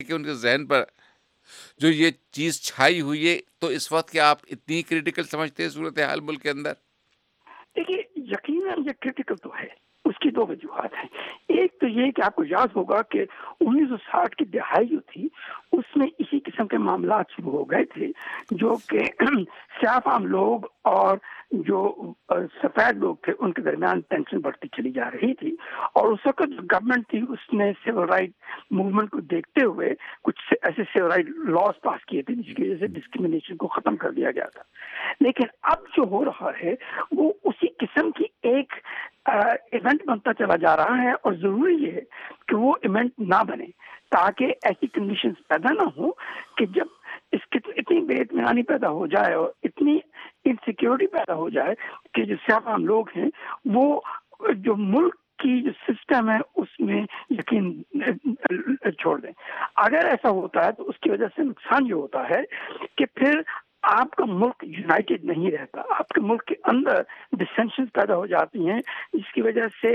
کہ ان کے ذہن پر جو یہ چیز چھائی ہوئی ہے، تو اس وقت کیا آپ اتنی کریٹیکل سمجھتے ہیں صورتحال ملک کے اندر؟ دیکھیے یقیناً یہ کرٹیکل تو ہے، اس کی دو وجوہات ہیں. ایک تو یہ کہ آپ کو یاد ہوگا کہ 1960 کی دہائی جو تھی اس میں اسی قسم کے معاملات شروع ہو گئے تھے، جو کہ سیاہ فام لوگ اور جو سفید لوگ تھے ان کے درمیان ٹینشن بڑھتی چلی جا رہی تھی. اور اس وقت جو گورنمنٹ تھی اس نے سول رائٹ موومنٹ کو دیکھتے ہوئے کچھ ایسے سول رائٹ لاز پاس کیے تھے جس کی وجہ سے ڈسکریمنیشن کو ختم کر دیا گیا تھا. لیکن اب جو ہو رہا ہے وہ اسی قسم کی ایک ایونٹ بنتا چلا جا رہا ہے، اور ضروری یہ ہے کہ وہ ایونٹ نہ بنے تاکہ ایسی کنڈیشنز پیدا نہ ہو کہ جب اس کی اتنی بے اطمینانی پیدا ہو جائے اور اتنی انسیکیورٹی پیدا ہو جائے کہ جو سیاہ فام لوگ ہیں وہ جو ملک کی جو سسٹم ہے اس میں یقین چھوڑ دیں. اگر ایسا ہوتا ہے تو اس کی وجہ سے نقصان یہ ہوتا ہے کہ پھر آپ کا ملک یونائٹڈ نہیں رہتا، آپ کے ملک کے اندر ڈسینشنز پیدا ہو جاتی ہیں جس کی وجہ سے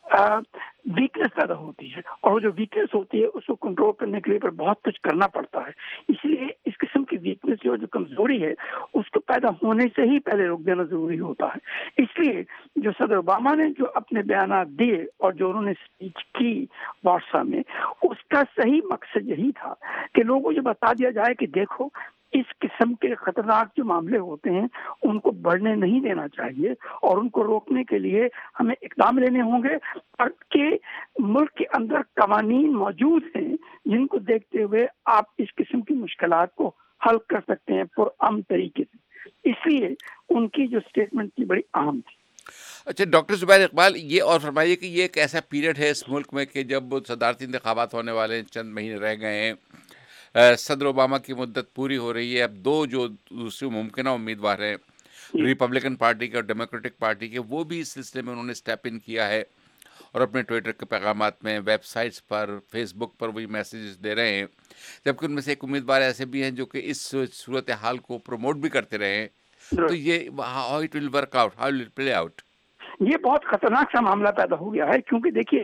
ویکنس پیدا ہوتی ہے، اور جو ویکنس ہوتی ہے اس کو کنٹرول کرنے کے لیے پر بہت کچھ کرنا پڑتا ہے. اس لیے اس قسم کی ویکنس جو کمزوری ہے اس کو پیدا ہونے سے ہی پہلے روک دینا ضروری ہوتا ہے. اس لیے جو صدر اوباما نے جو اپنے بیانات دیے اور جو انہوں نے اسپیچ کی وارسا میں، اس کا صحیح مقصد یہی تھا کہ لوگوں کو یہ بتا دیا جائے کہ دیکھو اس قسم کے خطرناک جو معاملے ہوتے ہیں ان کو بڑھنے نہیں دینا چاہیے، اور ان کو روکنے کے لیے ہمیں اقدام لینے ہوں گے کہ ملک کے اندر قوانین موجود ہیں جن کو دیکھتے ہوئے آپ اس قسم کی مشکلات کو حل کر سکتے ہیں پرامن طریقے سے. اس لیے ان کی جو اسٹیٹمنٹ تھی بڑی اہم تھی. اچھا ڈاکٹر زبیر اقبال، یہ اور فرمائیے کہ یہ ایک ایسا پیریڈ ہے اس ملک میں کہ جب صدارتی انتخابات ہونے والے ہیں، چند مہینے رہ گئے ہیں، صدر اوباما کی مدت پوری ہو رہی ہے. اب دو جو دوسرے ممکنہ امیدوار ہیں ریپبلکن پارٹی کے اور ڈیموکریٹک پارٹی کے، وہ بھی اس سلسلے میں انہوں نے اسٹیپ ان کیا ہے اور اپنے ٹویٹر کے پیغامات میں، ویب سائٹس پر، فیس بک پر وہی میسیجز دے رہے ہیں. جبکہ ان میں سے ایک امیدوار ایسے بھی ہیں جو کہ اس صورتحال کو پروموٹ بھی کرتے رہے ہیں. تو یہ how it will work out, how will play out? یہ بہت خطرناک سا معاملہ پیدا ہو گیا ہے، کیونکہ دیکھیے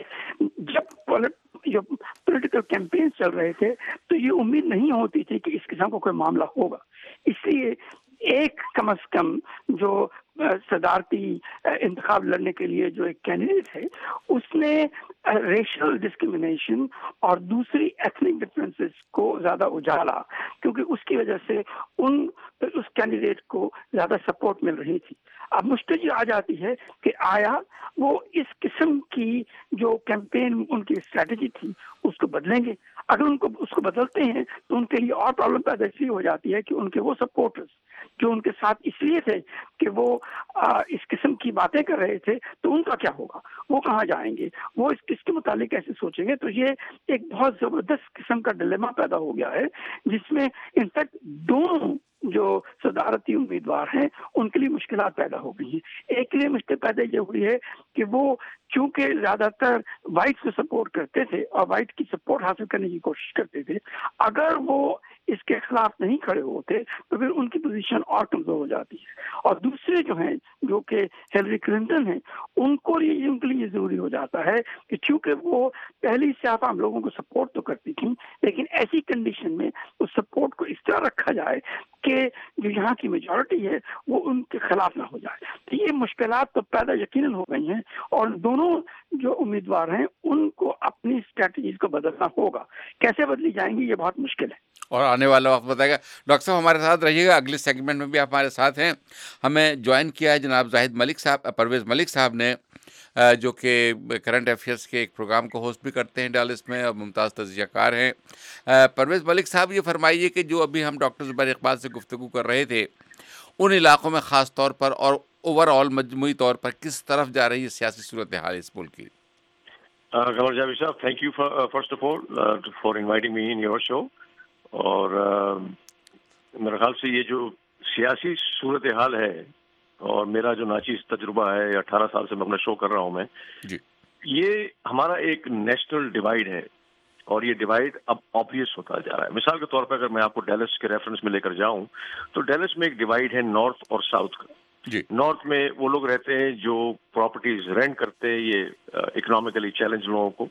جب جو پولیٹیکل کیمپین چل رہے تھے تو یہ امید نہیں ہوتی تھی کہ اس قسم کا کوئی معاملہ ہوگا. اس لیے ایک کم از کم جو صدارتی انتخاب لڑنے کے لیے جو ایک کینڈیڈیٹ ہے اس نے ریشل ڈسکریمنیشن اور دوسری ایتھنک ڈفرینسز کو زیادہ اجالا، کیونکہ اس کی وجہ سے اس کینڈیڈیٹ کو زیادہ سپورٹ مل رہی تھی. اب مشکل یہ آ جاتی ہے کہ آیا وہ اس قسم کی جو کیمپین ان کی اسٹریٹجی تھی اس کو بدلیں گے. اگر ان کو اس کو بدلتے ہیں تو ان کے لیے اور پرابلم پیدا اس لیے ہو جاتی ہے کہ ان کے وہ سپورٹرز جو ان کے ساتھ اس لیے تھے کہ وہ اس قسم کی باتیں کر رہے تھے، تو ان کا کیا ہوگا، وہ کہاں جائیں گے، وہ اس کے متعلق کیسے سوچیں گے. تو یہ ایک بہت زبردست قسم کا ڈلیما پیدا ہو گیا ہے جس میں انفیکٹ دونوں جو صدارتی امیدوار ہیں ان کے لیے مشکلات پیدا ہو گئی ہیں. ایک کے لیے مشکل پیدا یہ ہوئی ہے کہ وہ چونکہ زیادہ تر وائٹ کو سپورٹ کرتے تھے اور وائٹ کی سپورٹ حاصل کرنے کی کوشش کرتے تھے، اگر وہ اس کے خلاف نہیں کھڑے ہوتے تو پھر ان کی پوزیشن اور کمزور ہو جاتی ہے. اور دوسرے جو ہیں جو کہ ہیلری کلنٹن ہیں ان کے لیے ضروری ہو جاتا ہے کہ چونکہ وہ پہلی سے آپ عام لوگوں کو سپورٹ تو کرتی تھیں، لیکن ایسی کنڈیشن میں اس سپورٹ کو اس طرح رکھا جائے کہ جو یہاں کی میجورٹی ہے وہ ان کے خلاف نہ ہو جائے. تو یہ مشکلات تو پیدا یقیناً ہو گئی ہیں، اور دونوں جو امیدوار ہیں ان کو اپنی اسٹریٹجیز کو بدلنا ہوگا. کیسے بدلی جائیں گی یہ بہت مشکل ہے اور آنے والا وقت بتائے گا. ڈاکٹر صاحب ہمارے ساتھ رہیے گا، اگلے سیگمنٹ میں بھی آپ ہمارے ساتھ ہیں. ہمیں جوائن کیا ہے جناب زاہد ملک صاحب، پرویز ملک صاحب نے، جو کہ کرنٹ افیئرس کے ایک پروگرام کو ہوسٹ بھی کرتے ہیں ڈالس میں اور ممتاز تجزیہ کار ہیں. پرویز ملک صاحب یہ فرمائیے کہ جو ابھی ہم ڈاکٹر زبیر اقبال سے گفتگو کر رہے تھے، ان علاقوں میں خاص طور پر اور اوور آل مجموعی طور پر کس طرف جا رہی ہے سیاسی صورتحال اس ملک کی؟ قمر جاوید صاحب، thank you first of all for inviting me in your show. اور میرے خیال سے یہ جو سیاسی صورتحال ہے اور میرا جو ناچیز تجربہ ہے، 18 سال سے میں اپنا شو کر رہا ہوں میں جی، یہ ہمارا ایک نیشنل ڈیوائڈ ہے، اور یہ ڈیوائڈ اب آبویس ہوتا جا رہا ہے. مثال کے طور پر اگر میں آپ کو ڈیلس کے ریفرنس میں لے کر جاؤں تو ڈیلس میں ایک ڈیوائڈ ہے نارتھ اور ساؤتھ کا. جی، نارتھ میں وہ لوگ رہتے ہیں جو پراپرٹیز رینٹ کرتے ہیں، یہ اکنامکلی چیلنج لوگوں کو.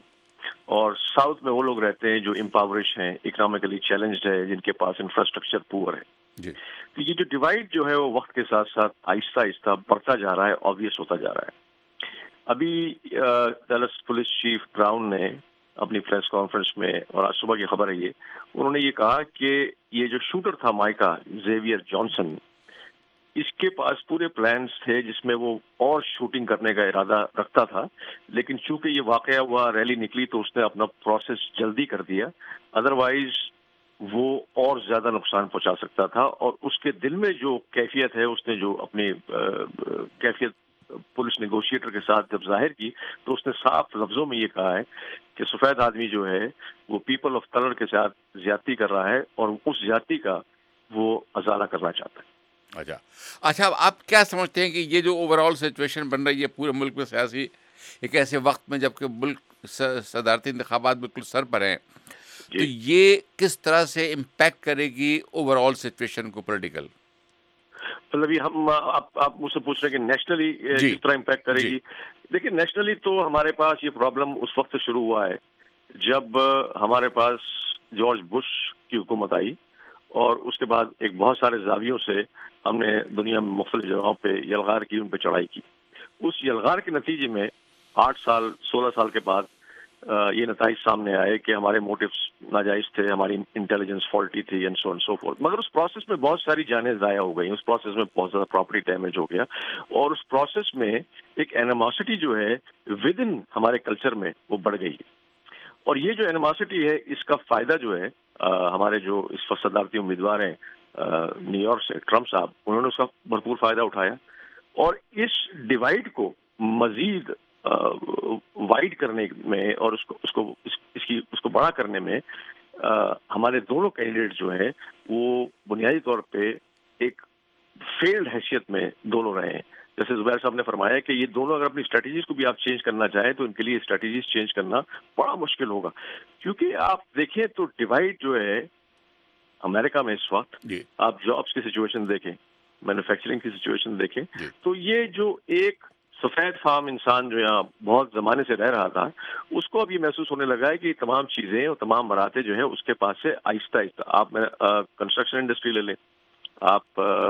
اور ساؤتھ میں وہ لوگ رہتے ہیں جو امپاورش ہیں, اکنامکلی چیلنجڈ ہے, جن کے پاس انفراسٹرکچر پور ہے. جی تو یہ جو ڈیوائڈ جو ہے وہ وقت کے ساتھ ساتھ آہستہ آہستہ بڑھتا جا رہا ہے, آبویس ہوتا جا رہا ہے. ابھی ڈلس پولیس چیف براؤن نے اپنی پریس کانفرنس میں, اور آج صبح کی خبر ہے یہ, انہوں نے یہ کہا کہ یہ جو شوٹر تھا مائیکا زیویئر جانسن, اس کے پاس پورے پلانز تھے جس میں وہ اور شوٹنگ کرنے کا ارادہ رکھتا تھا, لیکن چونکہ یہ واقعہ ہوا, ریلی نکلی, تو اس نے اپنا پروسیس جلدی کر دیا, ادروائز وہ اور زیادہ نقصان پہنچا سکتا تھا. اور اس کے دل میں جو کیفیت ہے, اس نے جو اپنی کیفیت پولیس نیگوشیٹر کے ساتھ جب ظاہر کی, تو اس نے صاف لفظوں میں یہ کہا ہے کہ سفید آدمی جو ہے وہ پیپل آف کلر کے ساتھ زیادتی کر رہا ہے, اور اس زیادتی کا وہ ازالہ کرنا چاہتا ہے. اچھا, آپ کیا سمجھتے ہیں کہ یہ جو اوور آل سچویشن بن رہی ہے پورے ملک میں سیاسی, ایک ایسے وقت میں جب کہ ملک صدارتی انتخابات بالکل سر پر ہیں, تو یہ کس طرح سے امپیکٹ کرے گی اوور آل سچویشن کو پولیٹیکل؟ مطلب ہم آپ مجھ سے پوچھ رہے ہیں کہ نیشنلی کس طرح امپیکٹ کرے گی. دیکھیں, نیشنلی تو ہمارے پاس یہ پرابلم اس وقت سے شروع ہوا ہے جب ہمارے پاس جارج بش کی حکومت آئی, اور اس کے بعد ایک بہت سارے زاویوں سے ہم نے دنیا میں مختلف جگہوں پہ یلغار کی, ان پہ چڑھائی کی. اس یلغار کے نتیجے میں 16 سال کے بعد یہ نتائج سامنے آئے کہ ہمارے موٹیوز ناجائز تھے, ہماری انٹیلیجنس فالٹی تھی, and so and so forth. مگر اس پروسیس میں بہت ساری جانیں ضائع ہو گئی, اس پروسیس میں بہت زیادہ پراپرٹی ڈیمیج ہو گیا, اور اس پروسیس میں ایک اینیماسٹی جو ہے ود ان ہمارے کلچر میں وہ بڑھ گئی. اور یہ جو اینیماسٹی ہے, اس کا فائدہ جو ہے ہمارے جو اس وقت صدارتی امیدوار ہیں نیو یارک سے, ٹرمپ صاحب, انہوں نے اس کا بھرپور فائدہ اٹھایا, اور اس ڈیوائڈ کو مزید وائڈ کرنے میں اور اس کو بڑا کرنے میں ہمارے دونوں کینڈیڈیٹ جو ہیں وہ بنیادی طور پہ ایک فیلڈ حیثیت میں دونوں رہے ہیں. جیسے زبیر صاحب نے فرمایا کہ یہ دونوں اگر اپنی اسٹریٹجیز کو بھی آپ چینج کرنا چاہیں تو ان کے لیے اسٹریٹجیز چینج کرنا بڑا مشکل ہوگا, کیونکہ آپ دیکھیں تو ڈیوائڈ جو ہے امریکہ میں اس وقت, آپ جابس کی سچویشن دیکھیں, مینوفیکچرنگ کی سچویشن دیکھیں, تو یہ جو ایک سفید فام انسان جو یہاں بہت زمانے سے رہ رہا تھا, اس کو اب یہ محسوس ہونے لگا ہے کہ یہ تمام چیزیں اور تمام مراتے جو ہیں اس کے پاس سے آہستہ آہستہ, آپ کنسٹرکشن انڈسٹری لے لیں, آپ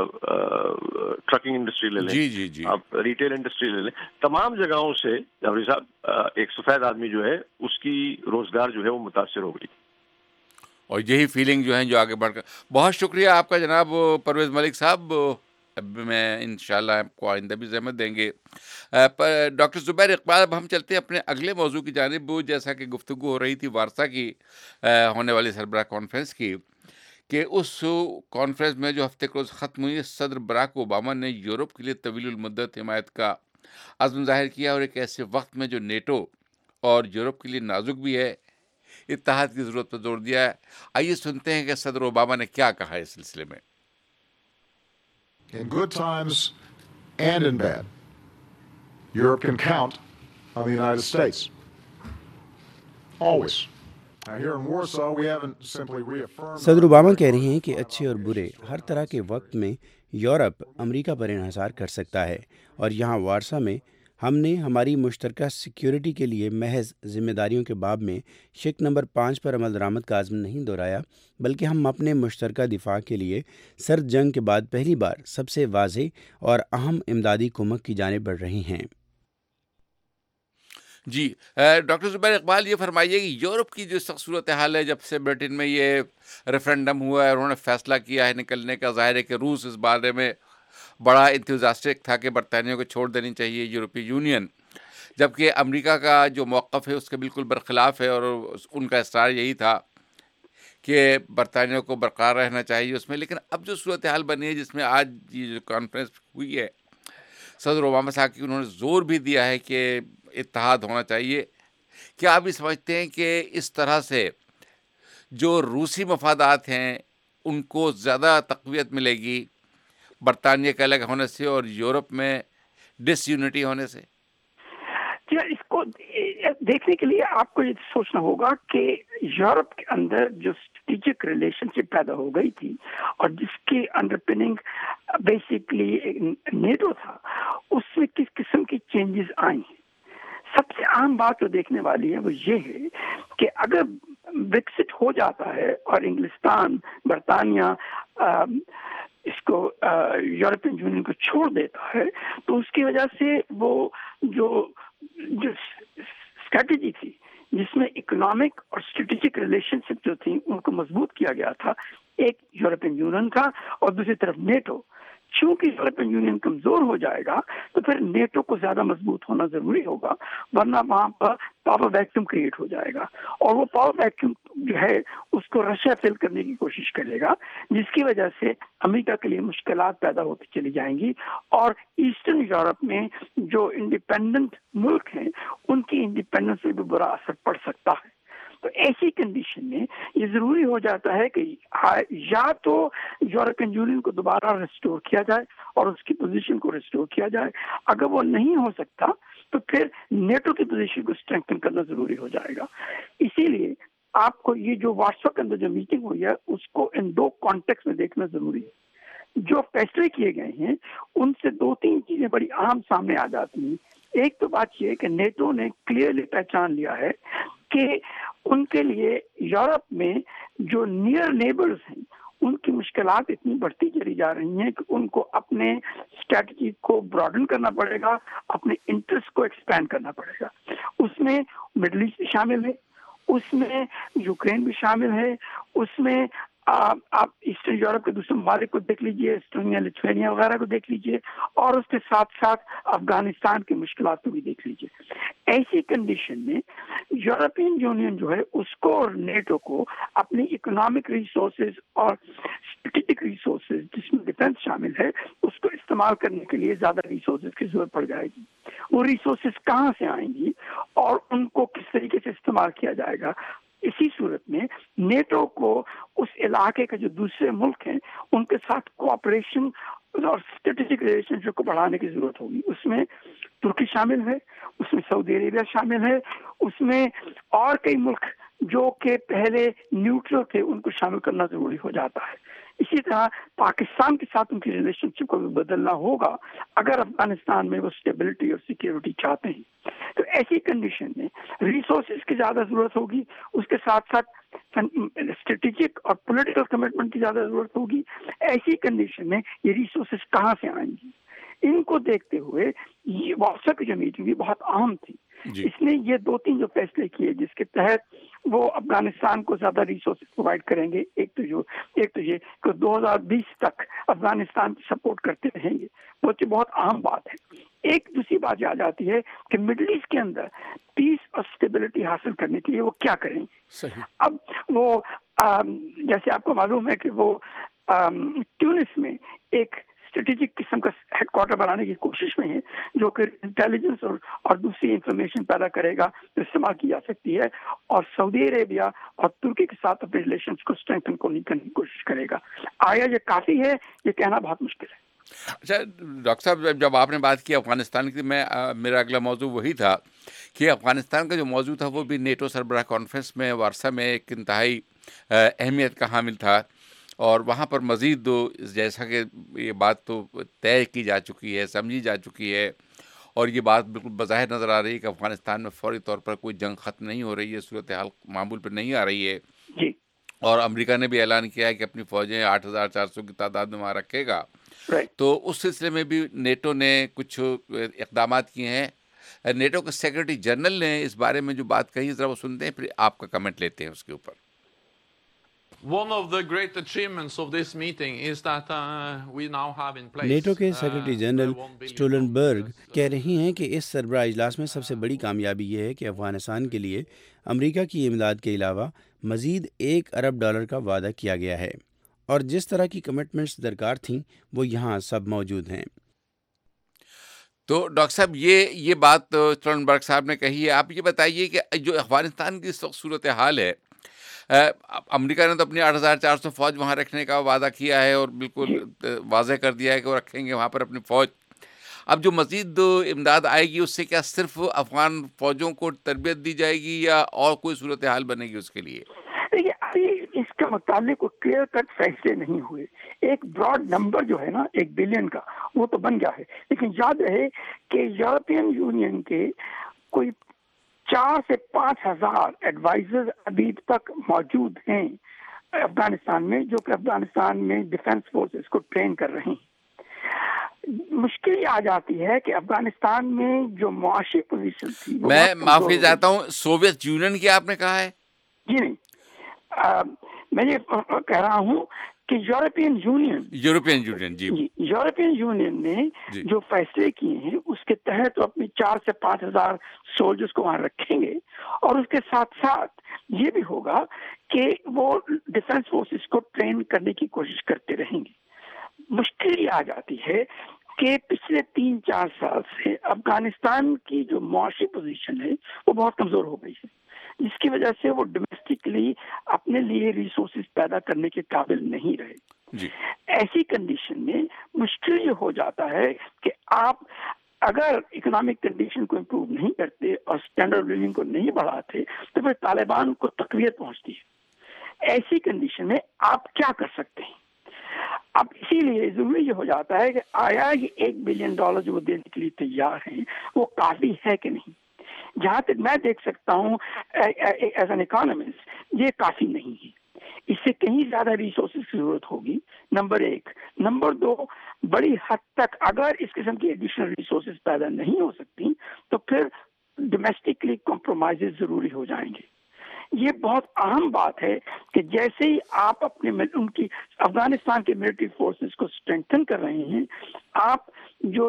ٹرکنگ انڈسٹری لے لیں, آپ ریٹیل انڈسٹری لے لیں, تمام جگہوں سے جعفری صاحب ایک سفید آدمی جو ہے اس کی روزگار جو ہے وہ متاثر ہو گئی. اور یہی فیلنگ جو ہے جو آگے بڑھ کر. بہت شکریہ آپ کا جناب پرویز ملک صاحب, اب میں انشاءاللہ آپ کو آئندہ بھی زحمت دیں گے. ڈاکٹر زبیر اقبال, اب ہم چلتے ہیں اپنے اگلے موضوع کی جانب. جیسا کہ گفتگو ہو رہی تھی وارسا کی ہونے والی سربراہ کانفرنس کی, کہ اس کانفرنس میں جو ہفتے کے روز ختم ہوئی, صدر براک اوباما نے یورپ کے لیے طویل المدت حمایت کا عزم ظاہر کیا, اور ایک ایسے وقت میں جو نیٹو اور یورپ کے لیے نازک بھی ہے, اتحاد کی ضرورت پر زور دیا ہے. آئیے سنتے ہیں کہ صدر اوباما نے کیا کہا اس سلسلے میں. In good times and in bad, Europe can count on the United States. Always. Now here in Warsaw, we haven't simply reaffirmed. صدر اوباما کہہ رہے ہیں کہ اچھے اور برے ہر طرح کے وقت میں یورپ امریکہ پر انحصار کر سکتا ہے, اور یہاں وارسا میں ہم نے ہماری مشترکہ سیکیورٹی کے لیے محض ذمہ داریوں کے باب میں شق نمبر 5 پر عمل درآمد کا عزم نہیں دہرایا, بلکہ ہم اپنے مشترکہ دفاع کے لیے سرد جنگ کے بعد پہلی بار سب سے واضح اور اہم امدادی کمک کی جانب بڑھ رہے ہیں. جی ڈاکٹر زبیر اقبال, یہ فرمائیے کہ یورپ کی جو سخت صورت حال ہے, جب سے برٹن میں یہ ریفرینڈم ہوا ہے, انہوں نے فیصلہ کیا ہے نکلنے کا, ظاہر ہے کہ روس اس بارے میں بڑا انتھوزاسٹک تھا کہ برطانیہ کو چھوڑ دینی چاہیے یورپی یونین, جبکہ امریکہ کا جو موقف ہے اس کے بالکل برخلاف ہے, اور ان کا اصرار یہی تھا کہ برطانیہ کو برقرار رہنا چاہیے اس میں. لیکن اب جو صورتحال بنی ہے, جس میں آج یہ جو کانفرنس ہوئی ہے صدر اوباما صاحب کی, انہوں نے زور بھی دیا ہے کہ اتحاد ہونا چاہیے. کیا آپ یہ سمجھتے ہیں کہ اس طرح سے جو روسی مفادات ہیں ان کو زیادہ تقویت ملے گی برطانیہ کے الگ ہونے سے اور یورپ میں ڈس یونٹی ہونے سے؟ اس کو دیکھنے کے لیے آپ کو یہ سوچنا ہوگا کہ یورپ کے اندر جو اسٹریٹجک ریلیشن شپ پیدا ہو گئی تھی اور جس کی انڈر پننگ بیسکلی نیٹو تھا, اس میں کس قسم کی چینجز آئی ہیں. سب سے عام بات جو دیکھنے والی ہے وہ یہ ہے کہ اگر بریکسٹ ہو جاتا ہے اور انگلستان، برطانیہ اس کو یورپین یونین کو چھوڑ دیتا ہے، تو اس کی وجہ سے وہ جو اسٹریٹجی تھی جس میں اکنامک اور اسٹریٹجک ریلیشن شپ جو تھی ان کو مضبوط کیا گیا تھا، ایک یورپین یونین تھا اور دوسری طرف نیٹو. چونکہ یورپین یونین کمزور ہو جائے گا تو پھر نیٹو کو زیادہ مضبوط ہونا ضروری ہوگا، ورنہ وہاں پر پاور ویکیوم کریٹ ہو جائے گا، اور وہ پاور ویکیوم جو ہے اس کو رشیا فل کرنے کی کوشش کرے گا، جس کی وجہ سے امریکہ کے لیے مشکلات پیدا ہوتی چلی جائیں گی، اور ایسٹرن یورپ میں جو انڈیپینڈنٹ ملک ہیں ان کی انڈیپینڈنس پہ بھی برا اثر پڑ سکتا ہے. تو ایسی کنڈیشن میں یہ ضروری ہو جاتا ہے کہ یا تو یورپین یونین کو دوبارہ ریسٹور کیا جائے اور اس کی پوزیشن کو ریسٹور کیا جائے. اگر وہ نہیں ہو سکتا تو پھر نیٹو کی پوزیشن کو اسٹرینتھن کرنا ضروری ہو جائے گا. اسی لیے آپ کو یہ جو وارسا کے اندر جو میٹنگ ہوئی ہے اس کو ان دو کانٹیکس میں دیکھنا ضروری ہے. جو فیصلے کیے گئے ہیں ان سے دو تین چیزیں بڑی اہم سامنے آ جاتی ہیں. ایک تو بات یہ ہے کہ نیٹو نے کلیئرلی پہچان لیا ہے کہ ان کے لیے یورپ میں جو نیئر نیبرز ہیں ان کی مشکلات اتنی بڑھتی چلی جا رہی ہیں کہ ان کو اپنے اسٹریٹجی کو براڈن کرنا پڑے گا، اپنے انٹرسٹ کو ایکسپینڈ کرنا پڑے گا. اس میں مڈل ایسٹ بھی شامل ہے، اس میں یوکرین بھی شامل ہے، اس میں آپ ایسٹرن یورپ کے دوسرے ممالک کو دیکھ لیجئے، اسٹونیا، لتھوینیا وغیرہ کو دیکھ لیجئے، اور اس کے ساتھ ساتھ افغانستان کی مشکلات کو بھی دیکھ لیجئے. ایسی کنڈیشن میں یورپین یونین جو ہے اس کو اور نیٹو کو اپنی اکنامک ریسورسز اور اسٹریٹجک ریسورسز جس میں ڈیفنس شامل ہے اس کو استعمال کرنے کے لیے زیادہ ریسورسز کی ضرورت پڑ جائے گی. وہ ریسورسز کہاں سے آئیں گی اور ان کو کس طریقے سے استعمال کیا جائے گا؟ اسی صورت میں نیٹو کو اس علاقے کے جو دوسرے ملک ہیں ان کے ساتھ کوآپریشن اور اسٹریٹجک ریلیشن شپ کو بڑھانے کی ضرورت ہوگی. اس میں ترکی شامل ہے، اس میں سعودی عربیہ شامل ہے، اس میں اور کئی ملک جو کہ پہلے نیوٹرل تھے ان کو شامل کرنا ضروری ہو جاتا ہے. اسی طرح پاکستان کے ساتھ ان کی ریلیشن شپ کو بھی بدلنا ہوگا اگر افغانستان میں وہ اسٹیبلٹی اور سیکیورٹی چاہتے ہیں. تو ایسی کنڈیشن میں ریسورسز کی زیادہ ضرورت ہوگی، اس کے ساتھ ساتھ اسٹریٹجک اور پولیٹیکل کمٹمنٹ کی زیادہ ضرورت ہوگی. ایسی کنڈیشن میں یہ ریسورسز کہاں سے آئیں گی؟ ان کو دیکھتے ہوئے یہ وارسا کی جو میٹنگ بھی بہت اہم تھی. اس نے یہ دو تین جو فیصلے کیے جس کے تحت وہ افغانستان کو زیادہ ریسورسز پرووائڈ کریں گے. ایک تو یہ کہ 2020 تک افغانستان کی سپورٹ کرتے رہیں گے، وہ تو بہت اہم بات ہے. ایک دوسری بات یہ آ جاتی ہے کہ مڈل ایسٹ کے اندر پیس اور اسٹیبلٹی حاصل کرنے کے لیے وہ کیا کریں گے. اب وہ جیسے آپ کو معلوم ہے کہ وہ ٹیونس میں ایک اسٹریٹجک قسم کا ہیڈ کوارٹر بنانے کی کوشش میں ہے جو کہ انٹیلیجنس اور دوسری انفارمیشن پیدا کرے گا جو استعمال کی جا سکتی ہے، اور سعودی عربیہ اور ترکی کے ساتھ اپنے ریلیشنز کو اسٹرینتھن کرنے کی کوشش کرے گا. آیا یہ کافی ہے؟ یہ کہنا بہت مشکل ہے. اچھا ڈاکٹر صاحب، جب آپ نے بات کی افغانستان کی، میرا اگلا موضوع وہی تھا کہ افغانستان کا جو موضوع تھا وہ بھی نیٹو سربراہ کانفرنس میں وارسا میں ایک انتہائی اہمیت کا حامل تھا، اور وہاں پر مزید جیسا کہ یہ بات تو طے کی جا چکی ہے، سمجھی جا چکی ہے، اور یہ بات بالکل بظاہر نظر آ رہی ہے کہ افغانستان میں فوری طور پر کوئی جنگ ختم نہیں ہو رہی ہے، صورتحال معمول پر نہیں آ رہی ہے. جی. اور امریکہ نے بھی اعلان کیا ہے کہ اپنی فوجیں 8,400 کی تعداد میں وہاں رکھے گا. تو اس سلسلے میں بھی نیٹو نے کچھ اقدامات کیے ہیں. نیٹو کے سیکرٹری جنرل نے اس بارے میں جو بات کہی، ذرا وہ سنتے ہیں پھر آپ کا کمنٹ لیتے ہیں اس کے اوپر. نیٹو کے سیکرٹری جنرل اسٹولنبرگ کہہ رہی ہیں کہ اس سربراہ اجلاس میں سب سے بڑی کامیابی یہ ہے کہ افغانستان کے لیے امریکہ کی امداد کے علاوہ مزید $1 ارب کا وعدہ کیا گیا ہے، اور جس طرح کی کمٹمنٹس درکار تھیں وہ یہاں سب موجود ہیں. تو ڈاکٹر صاحب یہ بات اسٹولنبرگ صاحب نے کہی ہے. آپ یہ بتائیے کہ جو افغانستان کی اس وقت صورتحال ہے، امریکہ نے تو اپنی 8,400 فوج وہاں رکھنے کا وعدہ کیا ہے اور بالکل واضح کر دیا ہے کہ وہ رکھیں گے وہاں پر اپنی فوج. اب جو مزید امداد آئے گی اس سے کیا صرف افغان فوجوں کو تربیت دی جائے گی یا اور کوئی صورتحال بنے گی اس کے لیے؟ دیکھیے، ابھی اس کے متعلق کوئی کلیئر کٹ فیصلے نہیں ہوئے. ایک براڈ نمبر جو ہے نا 1 بلین کا وہ تو بن گیا ہے، لیکن یاد رہے کہ یورپین یونین کے کوئی 4 سے 5 ہزار ایڈوائزر ابھی تک موجود ہیں افغانستان میں، جو کہ افغانستان میں ڈیفنس فورسز کو ٹرین کر رہے ہیں۔ مشکل یہ آ جاتی ہے کہ افغانستان میں جو معاشی پوزیشن تھی وہ میں بہت کمزور معافی ہو گئی۔ چاہتا ہوں، سوویت یونین کی آپ نے کہا ہے؟ جی نہیں، میں یہ کہہ رہا ہوں کہ یورپین یونین جی یورپین یونین نے جی جو فیصلے کیے ہیں اس کے تحت وہ اپنی 4 سے 5 ہزار سولجرز کو وہاں رکھیں گے، اور اس کے ساتھ ساتھ یہ بھی ہوگا کہ وہ ڈیفنس فورسز کو ٹرین کرنے کی کوشش کرتے رہیں گے۔ مشکل یہ آ جاتی ہے کہ پچھلے 3-4 سال سے افغانستان کی جو معاشی پوزیشن ہے وہ بہت کمزور ہو گئی ہے، جس کی وجہ سے وہ ڈومیسٹکلی اپنے لیے ریسورسز پیدا کرنے کے قابل نہیں رہے۔ جی ایسی کنڈیشن میں مشکل یہ ہو جاتا ہے کہ آپ اگر اکنامک کنڈیشن کو امپروو نہیں کرتے اور اسٹینڈرڈ لیونگ کو نہیں بڑھاتے تو پھر طالبان کو تقویت پہنچتی ہے۔ ایسی کنڈیشن میں آپ کیا کر سکتے ہیں؟ اب اسی لیے ضروری یہ ہو جاتا ہے کہ آیا یہ $1 بلین جو وہ دینے کے لیے تیار ہیں وہ کافی ہے کہ نہیں۔ جہاں تک میں دیکھ سکتا ہوں ایز این اکانومسٹ یہ کافی نہیں ہے، اس سے کہیں زیادہ ریسورسز کی ضرورت ہوگی، نمبر 1۔ نمبر 2، بڑی حد تک اگر اس قسم کی ایڈیشنل ریسورسز پیدا نہیں ہو سکتی تو پھر ڈومیسٹکلی کمپرومائزز ضروری ہو جائیں گے۔ یہ بہت اہم بات ہے کہ جیسے ہی آپ اپنے ان کی افغانستان کے ملٹری فورسز کو اسٹرینتھن کر رہے ہیں، آپ جو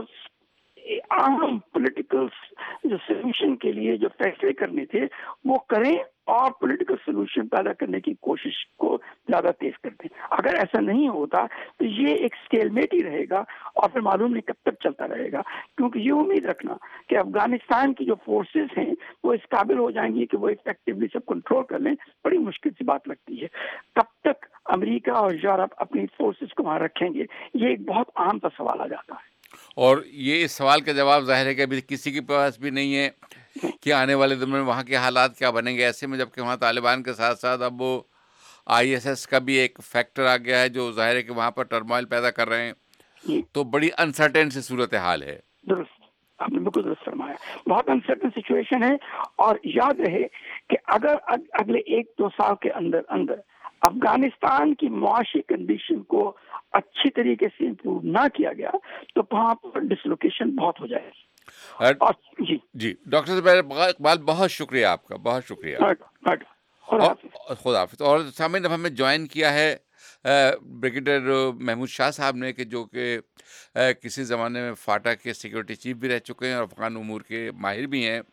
اہم پولیٹیکل جو سولوشن کے لیے جو فیصلے کرنے تھے وہ کریں اور پولیٹیکل سولوشن پیدا کرنے کی کوشش کو زیادہ تیز کر دیں۔ اگر ایسا نہیں ہوتا تو یہ ایک اسٹیل میٹ ہی رہے گا اور پھر معلوم نہیں کب تک چلتا رہے گا، کیونکہ یہ امید رکھنا کہ افغانستان کی جو فورسز ہیں وہ اس قابل ہو جائیں گی کہ وہ افیکٹولی سب کنٹرول کر لیں، بڑی مشکل سی بات لگتی ہے۔ کب تک امریکہ اور یورپ اپنی فورسز کو وہاں رکھیں گے، یہ ایک بہت اہم سا سوال آ جاتا ہے۔ اور یہ اس سوال کا جواب ظاہر ہے کہ ابھی کسی کے پاس بھی نہیں ہے کہ آنے والے دنوں میں وہاں کے حالات کیا بنیں گے۔ ایسے میں جبکہ وہاں طالبان کے ساتھ ساتھ اب وہ ISS کا بھی ایک فیکٹر آ گیا ہے جو ظاہر ہے کہ وہاں پر ٹرموائل پیدا کر رہے ہیں، تو بڑی انسرٹن سی صورتحال ہے۔ درست، آپ نے بالکل درست فرمایا، بہت انسرٹن سچویشن ہے۔ اور یاد رہے کہ اگر اگلے 1-2 سال کے اندر افغانستان کی معاشی کنڈیشن کو اچھی طریقے سے امپروو نہ کیا گیا تو وہاں پر ڈسلوکیشن بہت ہو جائے گی۔ جی ڈاکٹر زبیر اقبال، بہت شکریہ آپ کا، بہت شکریہ۔ خدا حافظ۔ اور سامعین، اب ہمیں جوائن کیا ہے بریگیڈیئر محمود شاہ صاحب نے، کہ جو کہ کسی زمانے میں فاٹا کے سیکورٹی چیف بھی رہ چکے ہیں اور افغان امور کے ماہر بھی ہیں۔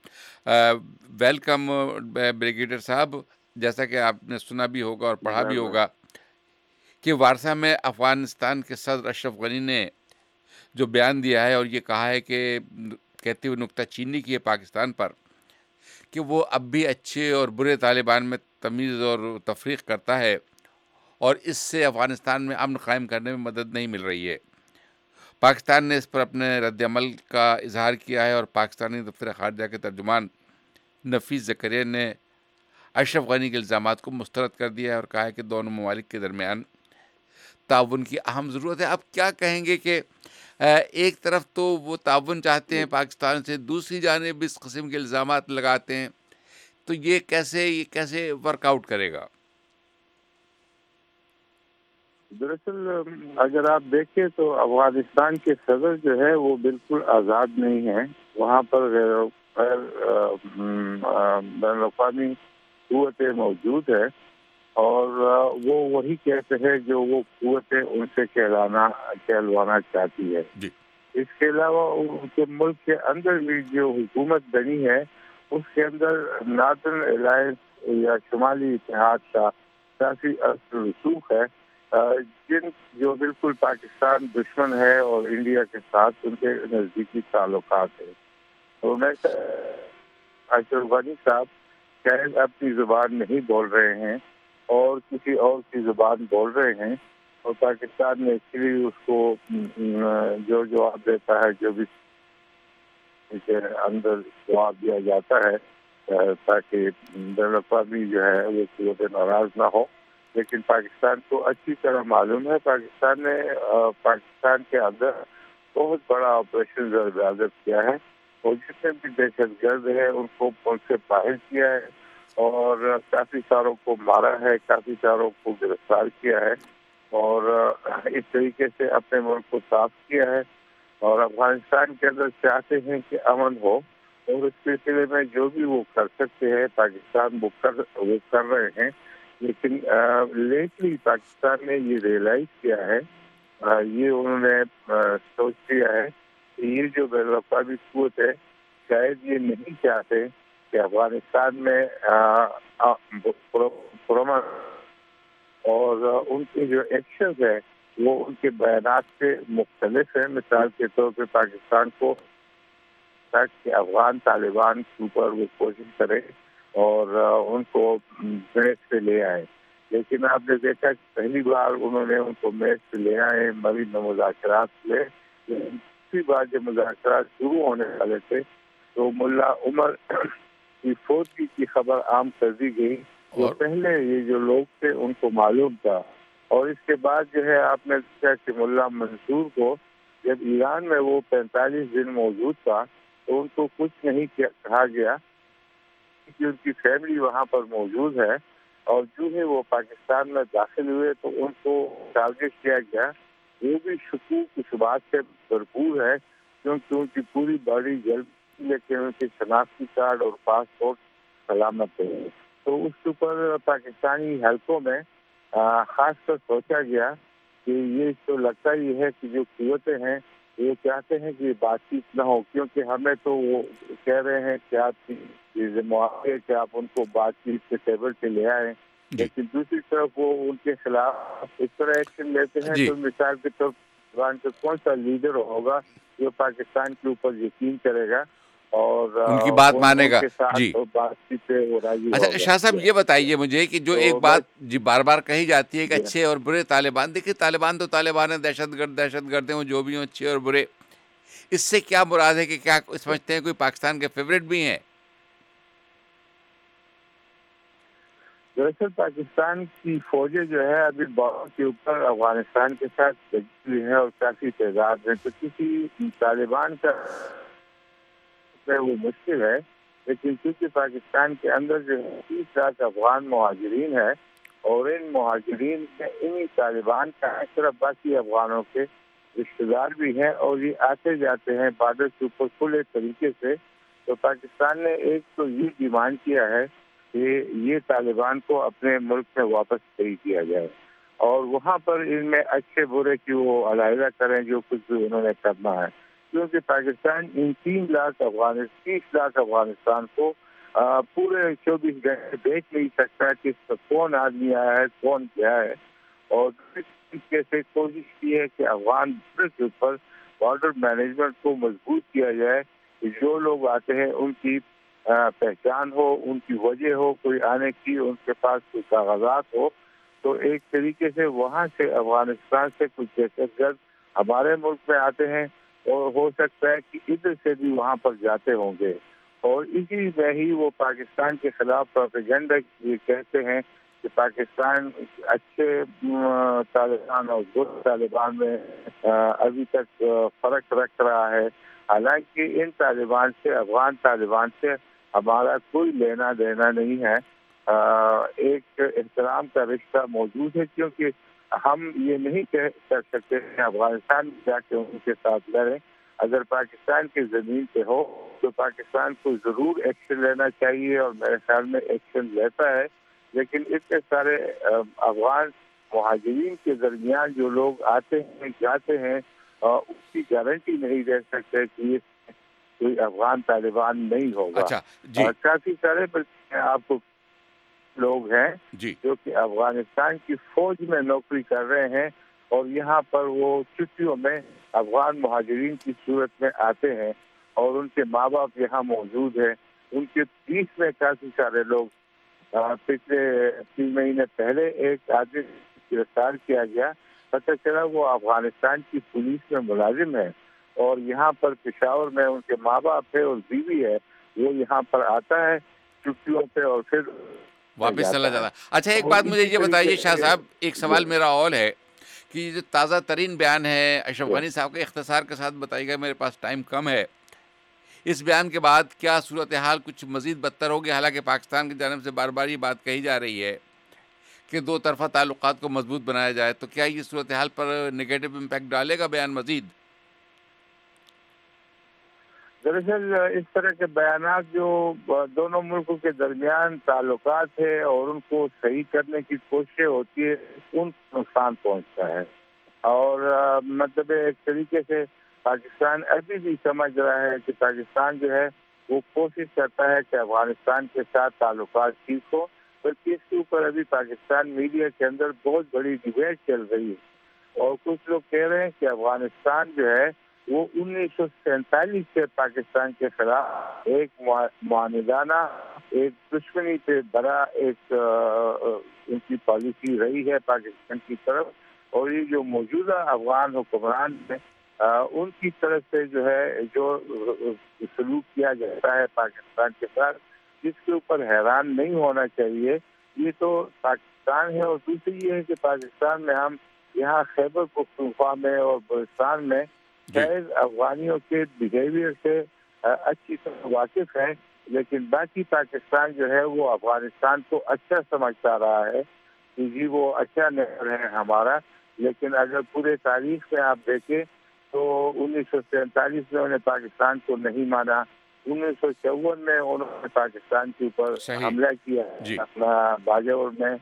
ویلکم بریگیڈیئر صاحب۔ جیسا کہ آپ نے سنا بھی ہوگا اور پڑھا بھی ہوگا کہ وارسا میں افغانستان کے صدر اشرف غنی نے جو بیان دیا ہے اور یہ کہا ہے کہ کہتے ہوئے نکتہ چینی کی ہے پاکستان پر کہ وہ اب بھی اچھے اور برے طالبان میں تمیز اور تفریق کرتا ہے اور اس سے افغانستان میں امن قائم کرنے میں مدد نہیں مل رہی ہے۔ پاکستان نے اس پر اپنے رد عمل کا اظہار کیا ہے اور پاکستانی دفتر خارجہ کے ترجمان نفیس زکریا نے اشرف غنی کے الزامات کو مسترد کر دیا ہے اور کہا ہے کہ دونوں ممالک کے درمیان تعاون کی اہم ضرورت ہے۔ آپ کیا کہیں گے کہ ایک طرف تو وہ تعاون چاہتے ہیں پاکستان سے، دوسری جانب اس قسم کے الزامات لگاتے ہیں، تو یہ کیسے ورک آؤٹ کرے گا؟ دراصل اگر آپ دیکھیں تو افغانستان کے صدر جو ہے وہ بالکل آزاد نہیں ہے۔ وہاں پر غیر بین الاقوامی قوتیں موجود ہے اور وہ وہی کہتے ہیں جو وہ قوتیں ان سے کہلوانا چاہتی ہے۔ اس کے علاوہ ان کے ملک کے اندر بھی جو حکومت بنی ہے اس کے اندر ناردرن الائنس یا شمالی اتحاد کا کافی اثر رسوخ ہے، جن جو بالکل پاکستان دشمن ہے اور انڈیا کے ساتھ ان کے نزدیکی تعلقات ہیں۔ تو میں اشرف غنی صاحب شاید اپنی زبان نہیں بول رہے ہیں اور کسی اور کی زبان بول رہے ہیں، اور پاکستان نے اس لیے اس کو جو جواب دیتا ہے، جو بھی کے اندر جواب دیا جاتا ہے تاکہ بین الاقوامی جو ہے وہ قوتیں ناراض نہ ہو۔ لیکن پاکستان کو اچھی طرح معلوم ہے پاکستان نے پاکستان کے اندر بہت بڑا آپریشن ضرب عزم کیا ہے اور جتنے بھی دہشت گرد ہیں ان کو ملک سے باہر کیا ہے اور کافی ساروں کو مارا ہے، کافی ساروں کو گرفتار کیا ہے اور اس طریقے سے اپنے ملک کو صاف کیا ہے اور افغانستان کے اندر چاہتے ہیں کہ امن ہو اور اس سلسلے میں جو بھی وہ کر سکتے ہیں پاکستان وہ کر رہے ہیں. لیکن لیٹلی پاکستان نے یہ ریئلائز کیا ہے، یہ انہوں نے سوچ لیا ہے کہ یہ جو بین الاقوامی قوت ہے شاید یہ نہیں چاہتے کہ افغانستان میں اور ان کے جو ایکشنز ہیں وہ ان کے بیانات سے مختلف ہیں. مثال کے طور پہ پاکستان کو کہ افغان طالبان کے اوپر وہ کوشش کرے اور ان کو میچ سے لے آئے، لیکن آپ نے دیکھا کہ پہلی بار انہوں نے ان کو میچ سے لے آئے، مری میں مذاکرات ہوئے، لیکن دوسری بار جب مذاکرات شروع ہونے والے تھے تو ملا عمر کی فوت کی خبر عام کر دی گئی. جو پہلے یہ جو لوگ تھے ان کو معلوم تھا اور اس کے بعد جو ہے آپ نے دیکھا کہ ملا منصور کو جب ایران میں وہ 45 دن موجود تھا تو ان کو کچھ نہیں کہا گیا کہ ان کی فیملی وہاں پر موجود ہے اور جو ہے وہ پاکستان میں داخل ہوئے تو ان کو ٹارگٹ کیا گیا. وہ بھی شکوک و شبہات سے بھرپور ہے کیونکہ ان کی پوری باڈی جلد لیکن ان کے شناختی کارڈ اور پاسپورٹ سلامت ہے. تو اس کے اوپر پاکستانی حلقوں میں خاص کر سوچا گیا کہ یہ تو لگتا ہی ہے کہ جو قوتیں ہیں یہ چاہتے ہیں کہ بات چیت نہ ہو، کیونکہ ہمیں تو وہ کہہ رہے ہیں کہ آپ کی ذمہ ہے کہ آپ ان کو بات چیت کے ٹیبل پہ لے آئیں، لیکن دوسری طرف وہ ان کے خلاف اس طرح ایکشن لیتے ہیں. تو مثال کے طور پر کون سا لیڈر ہوگا جو پاکستان کے اوپر یقین کرے گا اور ان کی بات مانے گا؟ جی اچھا شاہ صاحب یہ بتائیے مجھے کہ جو ایک بات جی بار بار کہی جاتی ہے کہ اچھے اور برے طالبان، دیکھیے طالبان تو طالبان ہیں، دہشت گرد ہیں جو بھی ہوں اچھے اور برے، اس سے کیا مراد ہے کہ کیا سمجھتے ہیں کوئی پاکستان کے فیوریٹ بھی ہیں؟ دراصل پاکستان کی فوجیں جو ہے ابھی بارڈر کے اوپر افغانستان کے ساتھ لگی ہوئی ہیں اور کافی تعداد میں، تو کسی طالبان کا وہ مشکل ہے. لیکن کیونکہ پاکستان کے اندر جو ہے 30 لاکھ افغان مہاجرین ہیں اور ان مہاجرین میں انہی طالبان کا صرف باقی افغانوں کے رشتے دار بھی ہیں اور یہ آتے جاتے ہیں بارڈر کے اوپر کھلے طریقے سے. تو پاکستان نے ایک تو یہ ڈیمانڈ کیا ہے کہ یہ طالبان کو اپنے ملک میں واپس بھیج دیا جائے اور وہاں پر ان میں اچھے برے کی وہ علیحدہ کریں جو کچھ بھی انہوں نے کرنا ہے، کیونکہ پاکستان ان 30 لاکھ افغانستان کو پورے 24 گھنٹے دیکھ نہیں سکتا کہ اس کا کون آدمی آیا ہے کون کیا ہے. اور اس طریقے سے کوشش کی ہے کہ افغان کے اوپر بارڈر مینجمنٹ کو مضبوط کیا جائے کہ جو لوگ آتے ہیں ان کی پہچان ہو، ان کی وجہ ہو، کوئی آنے کی ان کے پاس کوئی کاغذات ہو. تو ایک طریقے سے وہاں سے افغانستان سے کچھ دہشت گرد ہمارے ملک میں آتے ہیں اور ہو سکتا ہے کہ ادھر سے بھی وہاں پر جاتے ہوں گے اور اسی میں ہی وہ پاکستان کے خلاف پروپیگنڈا یہ کہتے ہیں کہ پاکستان اچھے طالبان اور برے طالبان میں ابھی تک فرق رکھ رہا ہے. حالانکہ ان طالبان سے افغان طالبان سے ہمارا کوئی لینا دینا نہیں ہے. ایک احترام کا رشتہ موجود ہے کیونکہ ہم یہ نہیں کر سکتے کہ افغانستان میں جا کے ان کے ساتھ لڑیں. اگر پاکستان کی زمین پہ ہو تو پاکستان کو ضرور ایکشن لینا چاہیے اور میرے خیال میں ایکشن لیتا ہے. لیکن اتنے سارے افغان مہاجرین کے درمیان جو لوگ آتے ہیں جاتے ہیں اس کی گارنٹی نہیں دے سکتے کہ یہ کوئی افغان طالبان نہیں ہوگا. کافی سارے آپ کو لوگ ہیں جو کہ افغانستان کی فوج میں نوکری کر رہے ہیں اور یہاں پر وہ چھٹیوں میں افغان مہاجرین کی صورت میں آتے ہیں اور ان کے ماں باپ یہاں موجود ہیں. ان کے بیچ میں کافی سارے لوگ پچھلے 3 مہینے پہلے ایک آدمی گرفتار کیا گیا، پتہ چلا وہ افغانستان کی پولیس میں ملازم ہے اور یہاں پر پشاور میں ان کے ماں باپ ہے اور بیوی ہے. وہ یہاں پر آتا ہے چھٹیوں پہ اور پھر واپس چلا جاتا. اچھا ایک بات مجھے یہ بتائیے شاہ صاحب، ایک سوال میرا اور ہے کہ یہ جو تازہ ترین بیان ہے اشرف غنی صاحب کے، اختصار کے ساتھ بتائیے گا، میرے پاس ٹائم کم ہے. اس بیان کے بعد کیا صورتحال کچھ مزید بدتر ہوگی؟ حالانکہ پاکستان کی جانب سے بار بار یہ بات کہی جا رہی ہے کہ دو طرفہ تعلقات کو مضبوط بنایا جائے، تو کیا یہ صورتحال پر نگیٹو امپیکٹ ڈالے گا بیان مزید؟ دراصل اس طرح کے بیانات جو دونوں ملکوں کے درمیان تعلقات ہے اور ان کو صحیح کرنے کی کوششیں ہوتی ہے، ان کو نقصان پہنچتا ہے. اور مطلب ایک طریقے سے پاکستان ابھی بھی سمجھ رہا ہے کہ پاکستان جو ہے وہ کوشش کرتا ہے کہ افغانستان کے ساتھ تعلقات ٹھیک ہو، بلکہ اس کے اوپر ابھی پاکستان میڈیا کے اندر بہت بڑی ڈبیٹ چل رہی ہے. اور کچھ لوگ کہہ رہے ہیں کہ افغانستان جو ہے وہ 1947 سے پاکستان کے خلاف ایک معاندانہ، ایک دشمنی سے بڑا ایک ان کی پالیسی رہی ہے پاکستان کی طرف. اور یہ جو موجودہ افغان حکمران ہیں ان کی طرف سے جو ہے جو سلوک کیا جاتا ہے پاکستان کے ساتھ، جس کے اوپر حیران نہیں ہونا چاہیے. یہ تو پاکستان ہے. اور دوسری یہ ہے کہ پاکستان میں ہم یہاں خیبر پختونخوا میں اور بلوچستان میں شاید افغانیوں کے بیہیویئر سے اچھی طرح واقف ہیں، لیکن باقی پاکستان جو ہے وہ افغانستان کو اچھا سمجھتا رہا ہے کہ جی وہ اچھا نیبر ہے ہمارا. لیکن اگر پورے تاریخ میں آپ دیکھیں تو 1947 میں انہیں پاکستان کو نہیں مانا، 1954 میں انہوں نے پاکستان کے اوپر حملہ کیا اپنا باجوڑ میں،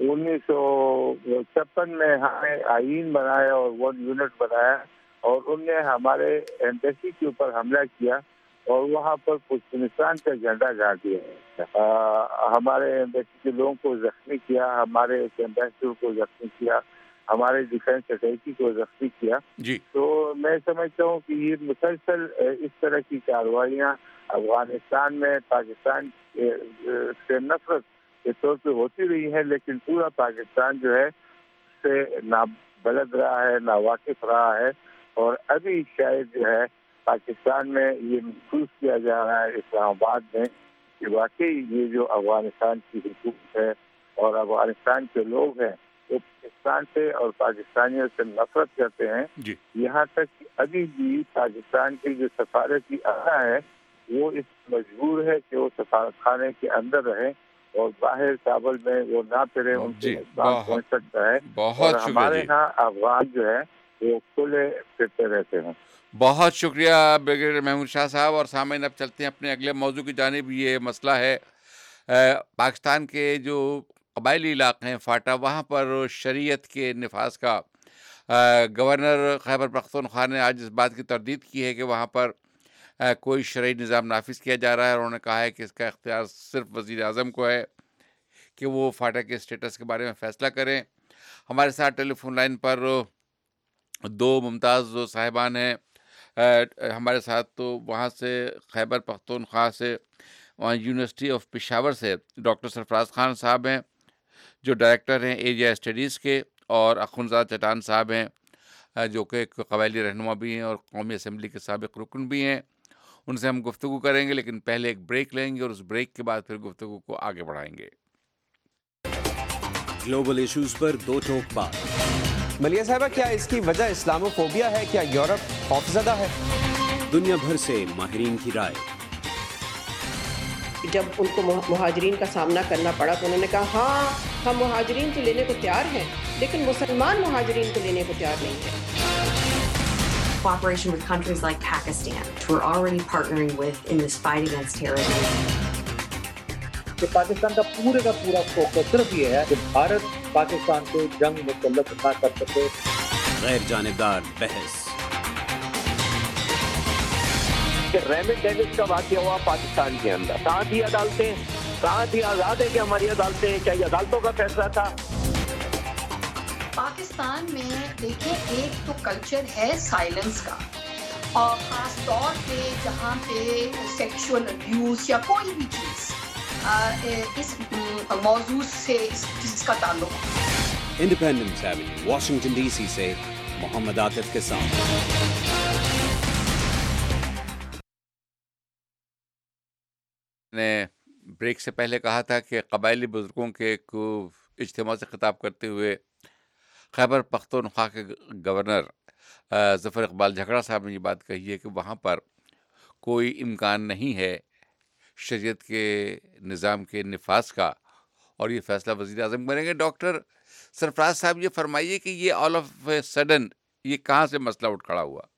1956 میں ہمیں آئین بنایا اور 1 یونٹ بنایا، اور ان نے ہمارے ایمبیسی کے اوپر حملہ کیا اور وہاں پر پشتونستان کا جھنڈا گاڑ دیا. ہمارے ایمبیسی کے لوگوں کو زخمی کیا، ہمارے ایک ایمبیسڈر کو زخمی کیا، ہمارے ڈیفینس اٹیچی کو زخمی کیا. تو میں سمجھتا ہوں کہ یہ مسلسل اس طرح کی کارروائیاں افغانستان میں پاکستان سے نفرت کے طور پہ ہوتی رہی ہیں، لیکن پورا پاکستان جو ہے اس سے نہ بلد رہا ہے، نہ واقف رہا ہے. اور ابھی شاید جو ہے پاکستان میں یہ محسوس کیا جا رہا ہے اسلام آباد میں کہ واقعی یہ جو افغانستان کی حکومت ہے اور افغانستان کے لوگ ہیں وہ پاکستان سے اور پاکستانیوں سے نفرت کرتے ہیں. یہاں تک کہ ابھی بھی پاکستان کی جو سفارتی اڈا ہے وہ اس مجبور ہے کہ وہ سفارت خانے کے اندر رہیں اور باہر کابل میں وہ نہ پھرے، ان سے نقصان پہنچ سکتا ہے. اور ہمارے یہاں افغان جو ہے وہ کھلے پھرتے رہتے ہیں. بہت شکریہ بریگیڈیئر محمود شاہ صاحب. اور سامعین اب چلتے ہیں اپنے اگلے موضوع کی جانب. یہ مسئلہ ہے پاکستان کے جو قبائلی علاقے ہیں فاٹا، وہاں پر شریعت کے نفاذ کا گورنر خیبر پختونخوا نے آج اس بات کی تردید کی ہے کہ وہاں پر کوئی شرعی نظام نافذ کیا جا رہا ہے. اور انہوں نے کہا ہے کہ اس کا اختیار صرف وزیر اعظم کو ہے کہ وہ فاٹا کے اسٹیٹس کے بارے میں فیصلہ کریں. ہمارے ساتھ ٹیلی فون لائن پر دو ممتاز صاحبان ہیں ہمارے ساتھ. تو وہاں سے خیبر پختونخوا سے وہاں یونیورسٹی آف پشاور سے ڈاکٹر سرفراز خان صاحب ہیں جو ڈائریکٹر ہیں ایریا اسٹڈیز کے، اور اخونزاد چٹان صاحب ہیں جو کہ ایک قبائلی رہنما بھی ہیں اور قومی اسمبلی کے سابق رکن بھی ہیں. ان سے ہم گفتگو کریں گے، لیکن پہلے ایک بریک لیں گے اور اس بریک کے بعد پھر گفتگو کو آگے بڑھائیں گے. گلوبل ایشوز پر دو ٹوک بات. ملیہ صاحبہ، کیا اس کی وجہ اسلاموفوبیا ہے؟ کیا یورپ خوفزدہ ہے؟ دنیا بھر سے ماہرین کی رائے. جب ان کو مہاجرین کا سامنا کرنا پڑا تو انہوں نے کہا ہاں ہم مہاجرین تو لینے کو تیار ہیں، لیکن مسلمان مہاجرین کو لینے کو تیار نہیں ہیں. Cooperation with countries like Pakistan, who we're already partnering with in this fight against terrorism. کہ پاکستان کا پورا فوکس صرف یہ ہے کہ بھارت پاکستان کو جنگ مسلط نہ کر سکے. غیر جانبدار بحث. کہ ریمنڈ ڈیوس کا واقعہ ہوا پاکستان کے اندر، کہاں تھی عدالتیں، کہاں تھی آزاد ہے کہ ہماری عدالتیں، کیا یہ عدالتوں کا فیصلہ تھا؟ پاکستان میں دیکھیں ایک تو کلچر ہے سائلنس کا، اور خاص طور پہ جہاں پہ سیکشول ابیوز یا کوئی بھی چیز اس موضوع سے جس کا تعلق. Independence avenue, Washington D C سے محمد عاطف کے ساتھ. نے بریک سے پہلے کہا تھا کہ قبائلی بزرگوں کے ایک اجتماع سے خطاب کرتے ہوئے خیبر پختونخوا کے گورنر ظفر اقبال جھگڑا صاحب نے یہ بات کہی ہے کہ وہاں پر کوئی امکان نہیں ہے شریعت کے نظام کے نفاذ کا، اور یہ فیصلہ وزیر اعظم کریں گے۔ ڈاکٹر سرفراز صاحب یہ فرمائیے کہ یہ آل آف سڈن یہ کہاں سے مسئلہ اٹھ کھڑا ہوا؟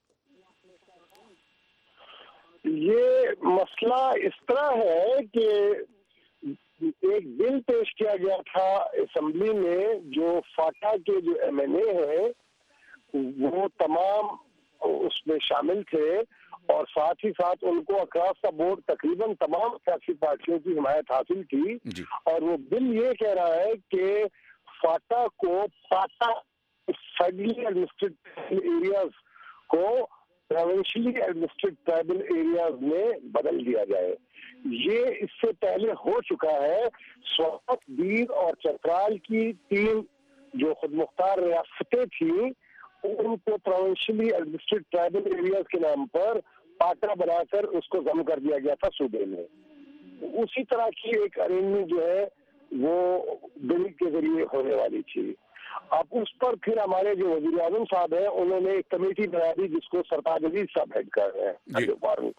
یہ مسئلہ اس طرح ہے کہ ایک بل پیش کیا گیا تھا اسمبلی میں، جو فاٹا کے جو ایم این اے ہیں وہ تمام اس میں شامل تھے، اور ساتھ ہی ساتھ ان کو اکراس دا بورڈ تقریباً تمام سیاسی پارٹیوں کی حمایت حاصل تھی، اور وہ بل یہ کہہ رہا ہے کہ فاٹا کو پاٹا فیڈرلی ایڈمنسٹریڈ ایریاز کو پروونشلی ایڈمنسٹریڈ ٹرائبل ایریاز میں بدل دیا جائے۔ یہ اس سے پہلے ہو چکا ہے۔ سوات، بیر اور چترال کی 3 جو خود مختار ریاستیں تھیں ان کو پروونشلی ایڈمنسٹریڈ ٹرائبل ایریاز کے نام پر پاٹا بنا کر اس کو ضم کر دیا گیا تھا صوبے میں۔ اسی طرح کی ایک ارینجمنٹ جو ہے وہ بل کے ذریعے ہونے والی تھی۔ اب اس پر پھر ہمارے جو وزیر اعظم صاحب ہیں انہوں نے ایک کمیٹی بنا دی جس کو سرتاج عزیز صاحب ہیڈ کر رہے ہیں، جو فارن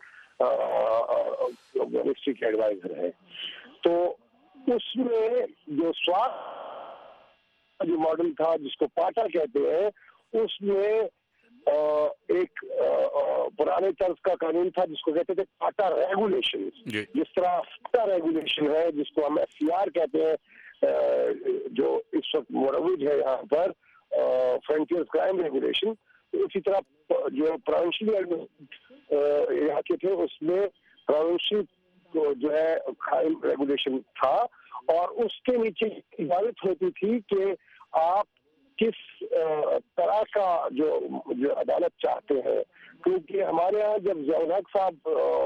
منسٹری کے ایڈوائزر ہیں۔ تو اس میں جو سوات جو ماڈل تھا جس کو پاٹا کہتے ہیں، اس میں ایک پرانے طرز کا قانون تھا جس کو کہتے تھے پاٹا ریگولیشن، جس طرح پاٹا ریگولیشن ہے جس کو ہم ایف سی آر کہتے ہیں، جو اس وقت مروج ہے یہاں پر فرنٹیئر کرائم ریگولیشن، اسی طرح جو پروونشلی علاقے تھے اس میں پروونشل جو ہے کرائم ریگولیشن تھا، اور اس کے نیچے اجازت ہوتی تھی کہ آپ کس طرح کا جو عدالت چاہتے ہیں، کیونکہ ہمارے یہاں جب ضیاء الحق صاحب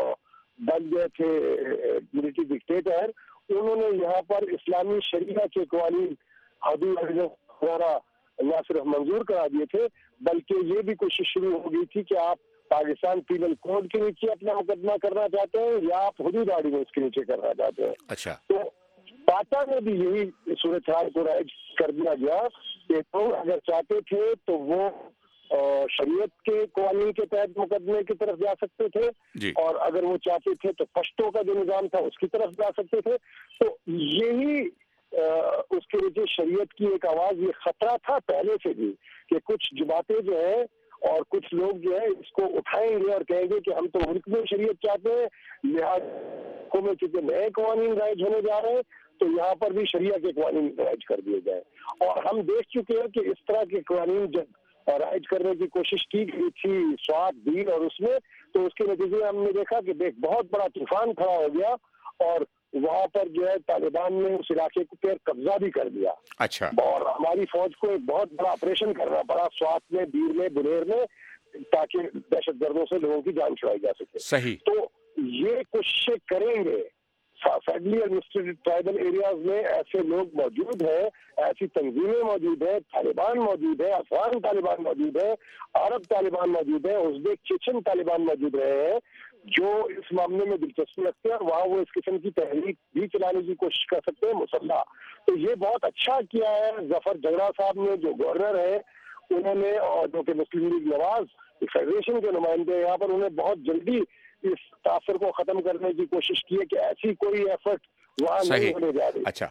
بن گئے تھے ملٹری ڈکٹیٹر، انہوں نے یہاں پر اسلامی شریعہ کے قوانین حدود وغیرہ نہ صرف منظور کرا دیے تھے بلکہ یہ بھی کوشش شروع ہو گئی تھی کہ آپ پاکستان پینل کوڈ کے نیچے اپنا مقدمہ کرنا چاہتے ہیں یا آپ حدود آرڈیننس کے نیچے کرنا چاہتے ہیں۔ اچھا، تو پاٹا میں بھی یہی صورتحال کو رائج کر دیا گیا کہ لوگ اگر چاہتے تھے تو وہ شریعت کے قوانین کے تحت مقدمے کی طرف جا سکتے تھے، اور اگر وہ چاہتے تھے تو پشتوں کا جو نظام تھا اس کی طرف جا سکتے تھے۔ تو یہی اس کے نیچے شریعت کی ایک آواز، یہ خطرہ تھا پہلے سے بھی کہ کچھ جماعتیں جو ہیں اور کچھ لوگ جو ہے اس کو اٹھائیں گے اور کہیں گے کہ ہم تو ملک میں شریعت چاہتے ہیں، لہٰذا میں چونکہ نئے قوانین رائج ہونے جا رہے ہیں تو یہاں پر بھی شریعت کے قوانین رائج کر دیے جائیں۔ اور ہم دیکھ چکے ہیں کہ اس طرح کے قوانین جب رائج کرنے کی کوشش کی گئی تھی سوات، بیر اور اس میں، تو اس کے نتیجے میں ہم نے دیکھا کہ ایک بہت بڑا طوفان کھڑا ہو گیا اور وہاں پر جو ہے طالبان نے اس علاقے کو قبضہ بھی کر دیا۔ اچھا، اور ہماری فوج کو ایک بہت بڑا آپریشن کرنا پڑا سوات میں، بیر میں، بنیر میں، تاکہ دہشت گردوں سے لوگوں کی جان چھڑائی جا سکے۔ صحیح۔ تو یہ کوششیں کریں گے۔ فیڈرلی ایڈمنسٹریڈ ٹرائبل ایریاز میں ایسے لوگ موجود ہیں، ایسی تنظیمیں موجود ہیں، طالبان موجود ہے، افغان طالبان موجود ہے، عرب طالبان موجود ہے، ازبیک چیچن طالبان موجود رہے ہیں جو اس معاملے میں دلچسپی رکھتے ہیں، اور وہاں وہ اس قسم کی تحریک بھی چلانے کی کوشش کر سکتے ہیں مسلح۔ تو یہ بہت اچھا کیا ہے ظفر جھگڑا صاحب نے، جو گورنر ہے انہوں نے، اور جو کہ مسلم لیگ نواز فیڈریشن کے نمائندے یہاں پر، انہیں بہت جلدی اس تاثر کو ختم کرنے کی کوشش کی ہے کہ ایسی کوئی ایفرٹ وہاں نہیں ہونے جا رہی۔ اچھا،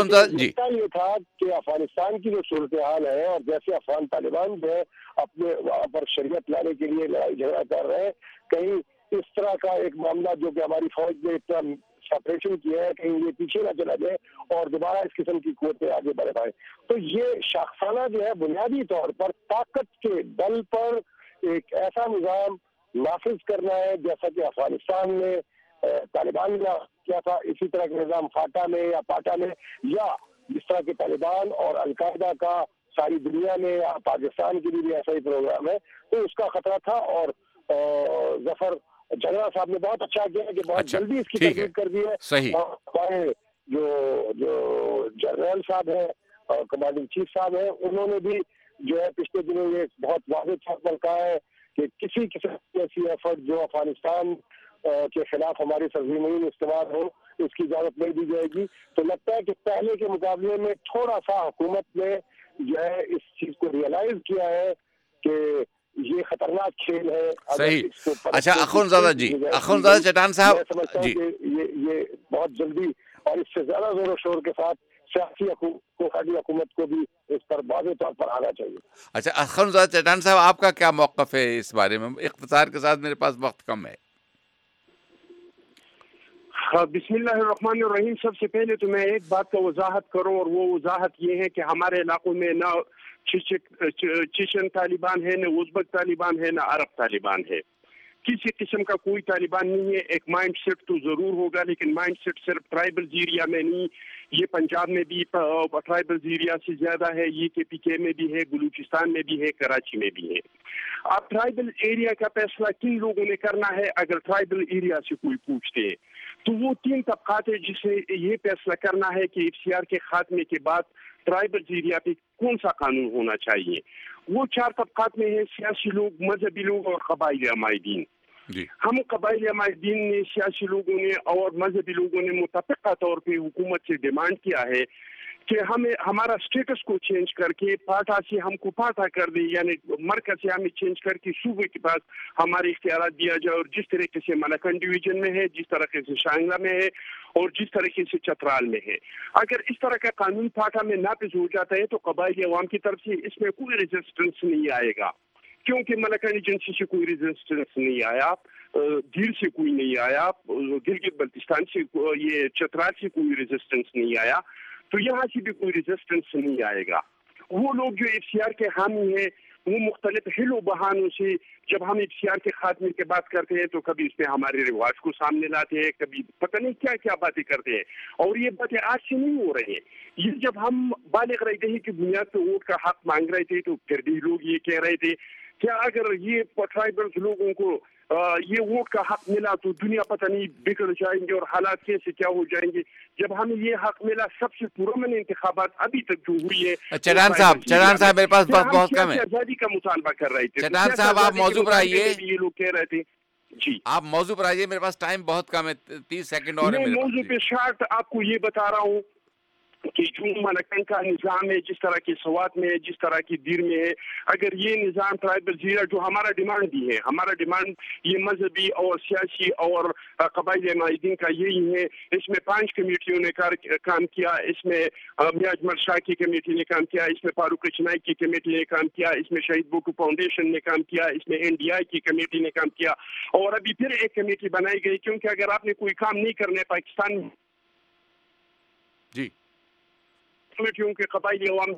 یہ تھا کہ افغانستان کی جو صورتحال ہے اور جیسے افغان طالبان جو ہے اپنے وہاں پر شریعت لانے کے لیے لڑائی جھگڑا کر رہے ہیں، کہیں اس طرح کا ایک معاملہ جو کہ ہماری فوج نے اتنا سپریشن کیا ہے کہیں یہ پیچھے نہ چلا جائے اور دوبارہ اس قسم کی قوتیں آگے بڑھ پائیں۔ تو یہ شاخسانہ جو ہے بنیادی طور پر طاقت کے بل پر ایک ایسا نظام نافذ کرنا ہے جیسا کہ افغانستان میں طالبان نے کیا تھا، اسی طرح کا نظام فاٹا میں یا پاٹا میں، یا جس طرح کے طالبان اور القاعدہ کا ساری دنیا میں یا پاکستان کے لیے بھی ایسا ہی پروگرام ہے۔ تو اس کا خطرہ تھا، اور ظفر جھگڑا صاحب نے بہت اچھا کیا کہ بہت جلدی اس کی تردید کر دی ہے۔ ہمارے جو جنرل صاحب ہیں اور کمانڈنگ چیف صاحب ہیں، انہوں نے بھی جو ہے پچھلے دنوں یہ بہت واضح طور پر کہا ہے کہ کسی قسم کی ایسی ایفرٹ جو افغانستان کے خلاف ہماری سرزمین استعمال ہو، اس کی اجازت نہیں دی جائے گی۔ تو لگتا ہے کہ پہلے کے مقابلے میں تھوڑا سا حکومت نے جو ہے اس چیز کو ریئلائز کیا ہے کہ یہ خطرناک کھیل ہے. صحیح. اچھا اخونزادہ جی، اخونزادہ چٹان صاحب میں سمجھتا ہوں جی، کہ یہ بہت جلدی اور اس سے زیادہ زور و شور کے ساتھ سیاسی حکومت کو بھی اس پر واضح طور پر آنا چاہیے. اچھا اخونزادہ چٹان صاحب آپ کا کیا موقف ہے اس بارے میں؟ اختصار کے ساتھ، میرے پاس وقت کم ہے. بسم اللہ الرحمن الرحیم. سب سے پہلے تو میں ایک بات کا وضاحت کروں، اور وہ وضاحت یہ ہے کہ ہمارے علاقوں میں نہ چیچن طالبان ہے، نہ ازبک طالبان ہے، نہ عرب طالبان ہے. کسی قسم کا کوئی طالبان نہیں ہے. ایک مائنڈ سیٹ تو ضرور ہوگا، لیکن مائنڈ سیٹ صرف ٹرائبل ایریا میں نہیں، یہ پنجاب میں بھی ٹرائبل ایریا سے زیادہ ہے، یہ کے پی کے میں بھی ہے، بلوچستان میں بھی ہے، کراچی میں بھی ہے. اب ٹرائبل ایریا کا فیصلہ کن لوگوں نے کرنا ہے؟ اگر ٹرائبل ایریا سے کوئی پوچھتے ہیں تو وہ 3 طبقات ہیں جس سے یہ فیصلہ کرنا ہے کہ FCR کے خاتمے کے بعد ٹرائبل ایریا پہ کون سا قانون ہونا چاہیے. وہ 4 طبقات میں ہیں: سیاسی لوگ، مذہبی لوگ اور قبائلی عمائدین. ہم قبائلی عمائدین نے، سیاسی لوگوں نے اور مذہبی لوگوں نے متفقہ طور پہ حکومت سے ڈیمانڈ کیا ہے کہ ہمیں ہمارا سٹیٹس کو چینج کر کے پاٹا سے ہم کو پاٹا کر دے، یعنی مرکز سے ہمیں چینج کر کے صوبے کے پاس ہمارے اختیارات دیا جائے. اور جس طریقے سے ملاکنڈ ڈویژن میں ہے، جس طریقے سے شانگلہ میں ہے اور جس طریقے سے چترال میں ہے، اگر اس طرح کا قانون پاٹا میں نافذ ہو جاتا ہے تو قبائلی عوام کی طرف سے اس میں کوئی ریزسٹنس نہیں آئے گا، کیونکہ ملاکنڈ ایجنسی سے کوئی ریزسٹنس نہیں آیا، دیر سے کوئی نہیں آیا، گلگت بلتستان سے، یہ چترال سے کوئی ریزسٹنس نہیں آیا، تو یہاں سے بھی کوئی ریزسٹنس نہیں آئے گا. وہ لوگ جو FCR کے حامی ہیں وہ مختلف حل و بہانوں سے جب ہم FCR کے خاتمے کی بات کرتے ہیں تو کبھی اس میں ہمارے رواج کو سامنے لاتے ہیں، کبھی پتہ نہیں کیا کیا باتیں کرتے ہیں. اور یہ باتیں آج سے نہیں ہو رہی ہیں. یہ جب ہم بالغ رہتے ہیں کہ بنیاد پہ ووٹ کا حق مانگ رہے تھے تو پھر بھی لوگ یہ کہہ رہے تھے کیا اگر یہ ٹرائبل لوگوں کو یہ ووٹ کا حق ملا تو دنیا پتہ نہیں بگڑ جائیں گے اور حالات کیسے کیا ہو جائیں گے. جب ہمیں یہ حق ملا، سب سے پرامن انتخابات ابھی تک جو ہوئی ہے. چٹان صاحب میرے پاس وقت بہت کم ہے. آزادی کا مطالبہ کر رہے تھے. چٹان صاحب آپ موضوع پر آئیے. یہ لوگ کہہ رہے تھے جی آپ موضوع پر آئیے، میرے پاس ٹائم بہت کم ہے، 30 سیکنڈ اور ہے میں میرے پاس. موضوع پہ شارٹ آپ کو یہ بتا رہا ہوں کہ جو ملاکنڈ کا نظام ہے، جس طرح کی سوات میں ہے، جس طرح کی دیر میں ہے، اگر یہ نظام ٹرائبل زیرہ جو ہمارا ڈیمانڈ بھی ہے، ہمارا ڈیمانڈ یہ مذہبی اور سیاسی اور قبائلی عمائدین کا یہی ہے. اس میں 5 کمیٹیوں نے کام کیا، اس میں میاج مر شاہ کی کمیٹی نے کام کیا، اس میں فاروق چنائی کی کمیٹی نے کام کیا، اس میں شہید بوٹو فاؤنڈیشن نے کام کیا، اس میں NDI کی کمیٹی نے کام کیا، اور ابھی پھر ایک کمیٹی بنائی گئی. کیونکہ اگر آپ نے کوئی کام نہیں کرنے پاکستان میں جی کمیٹیوں کے قبائلی عوام،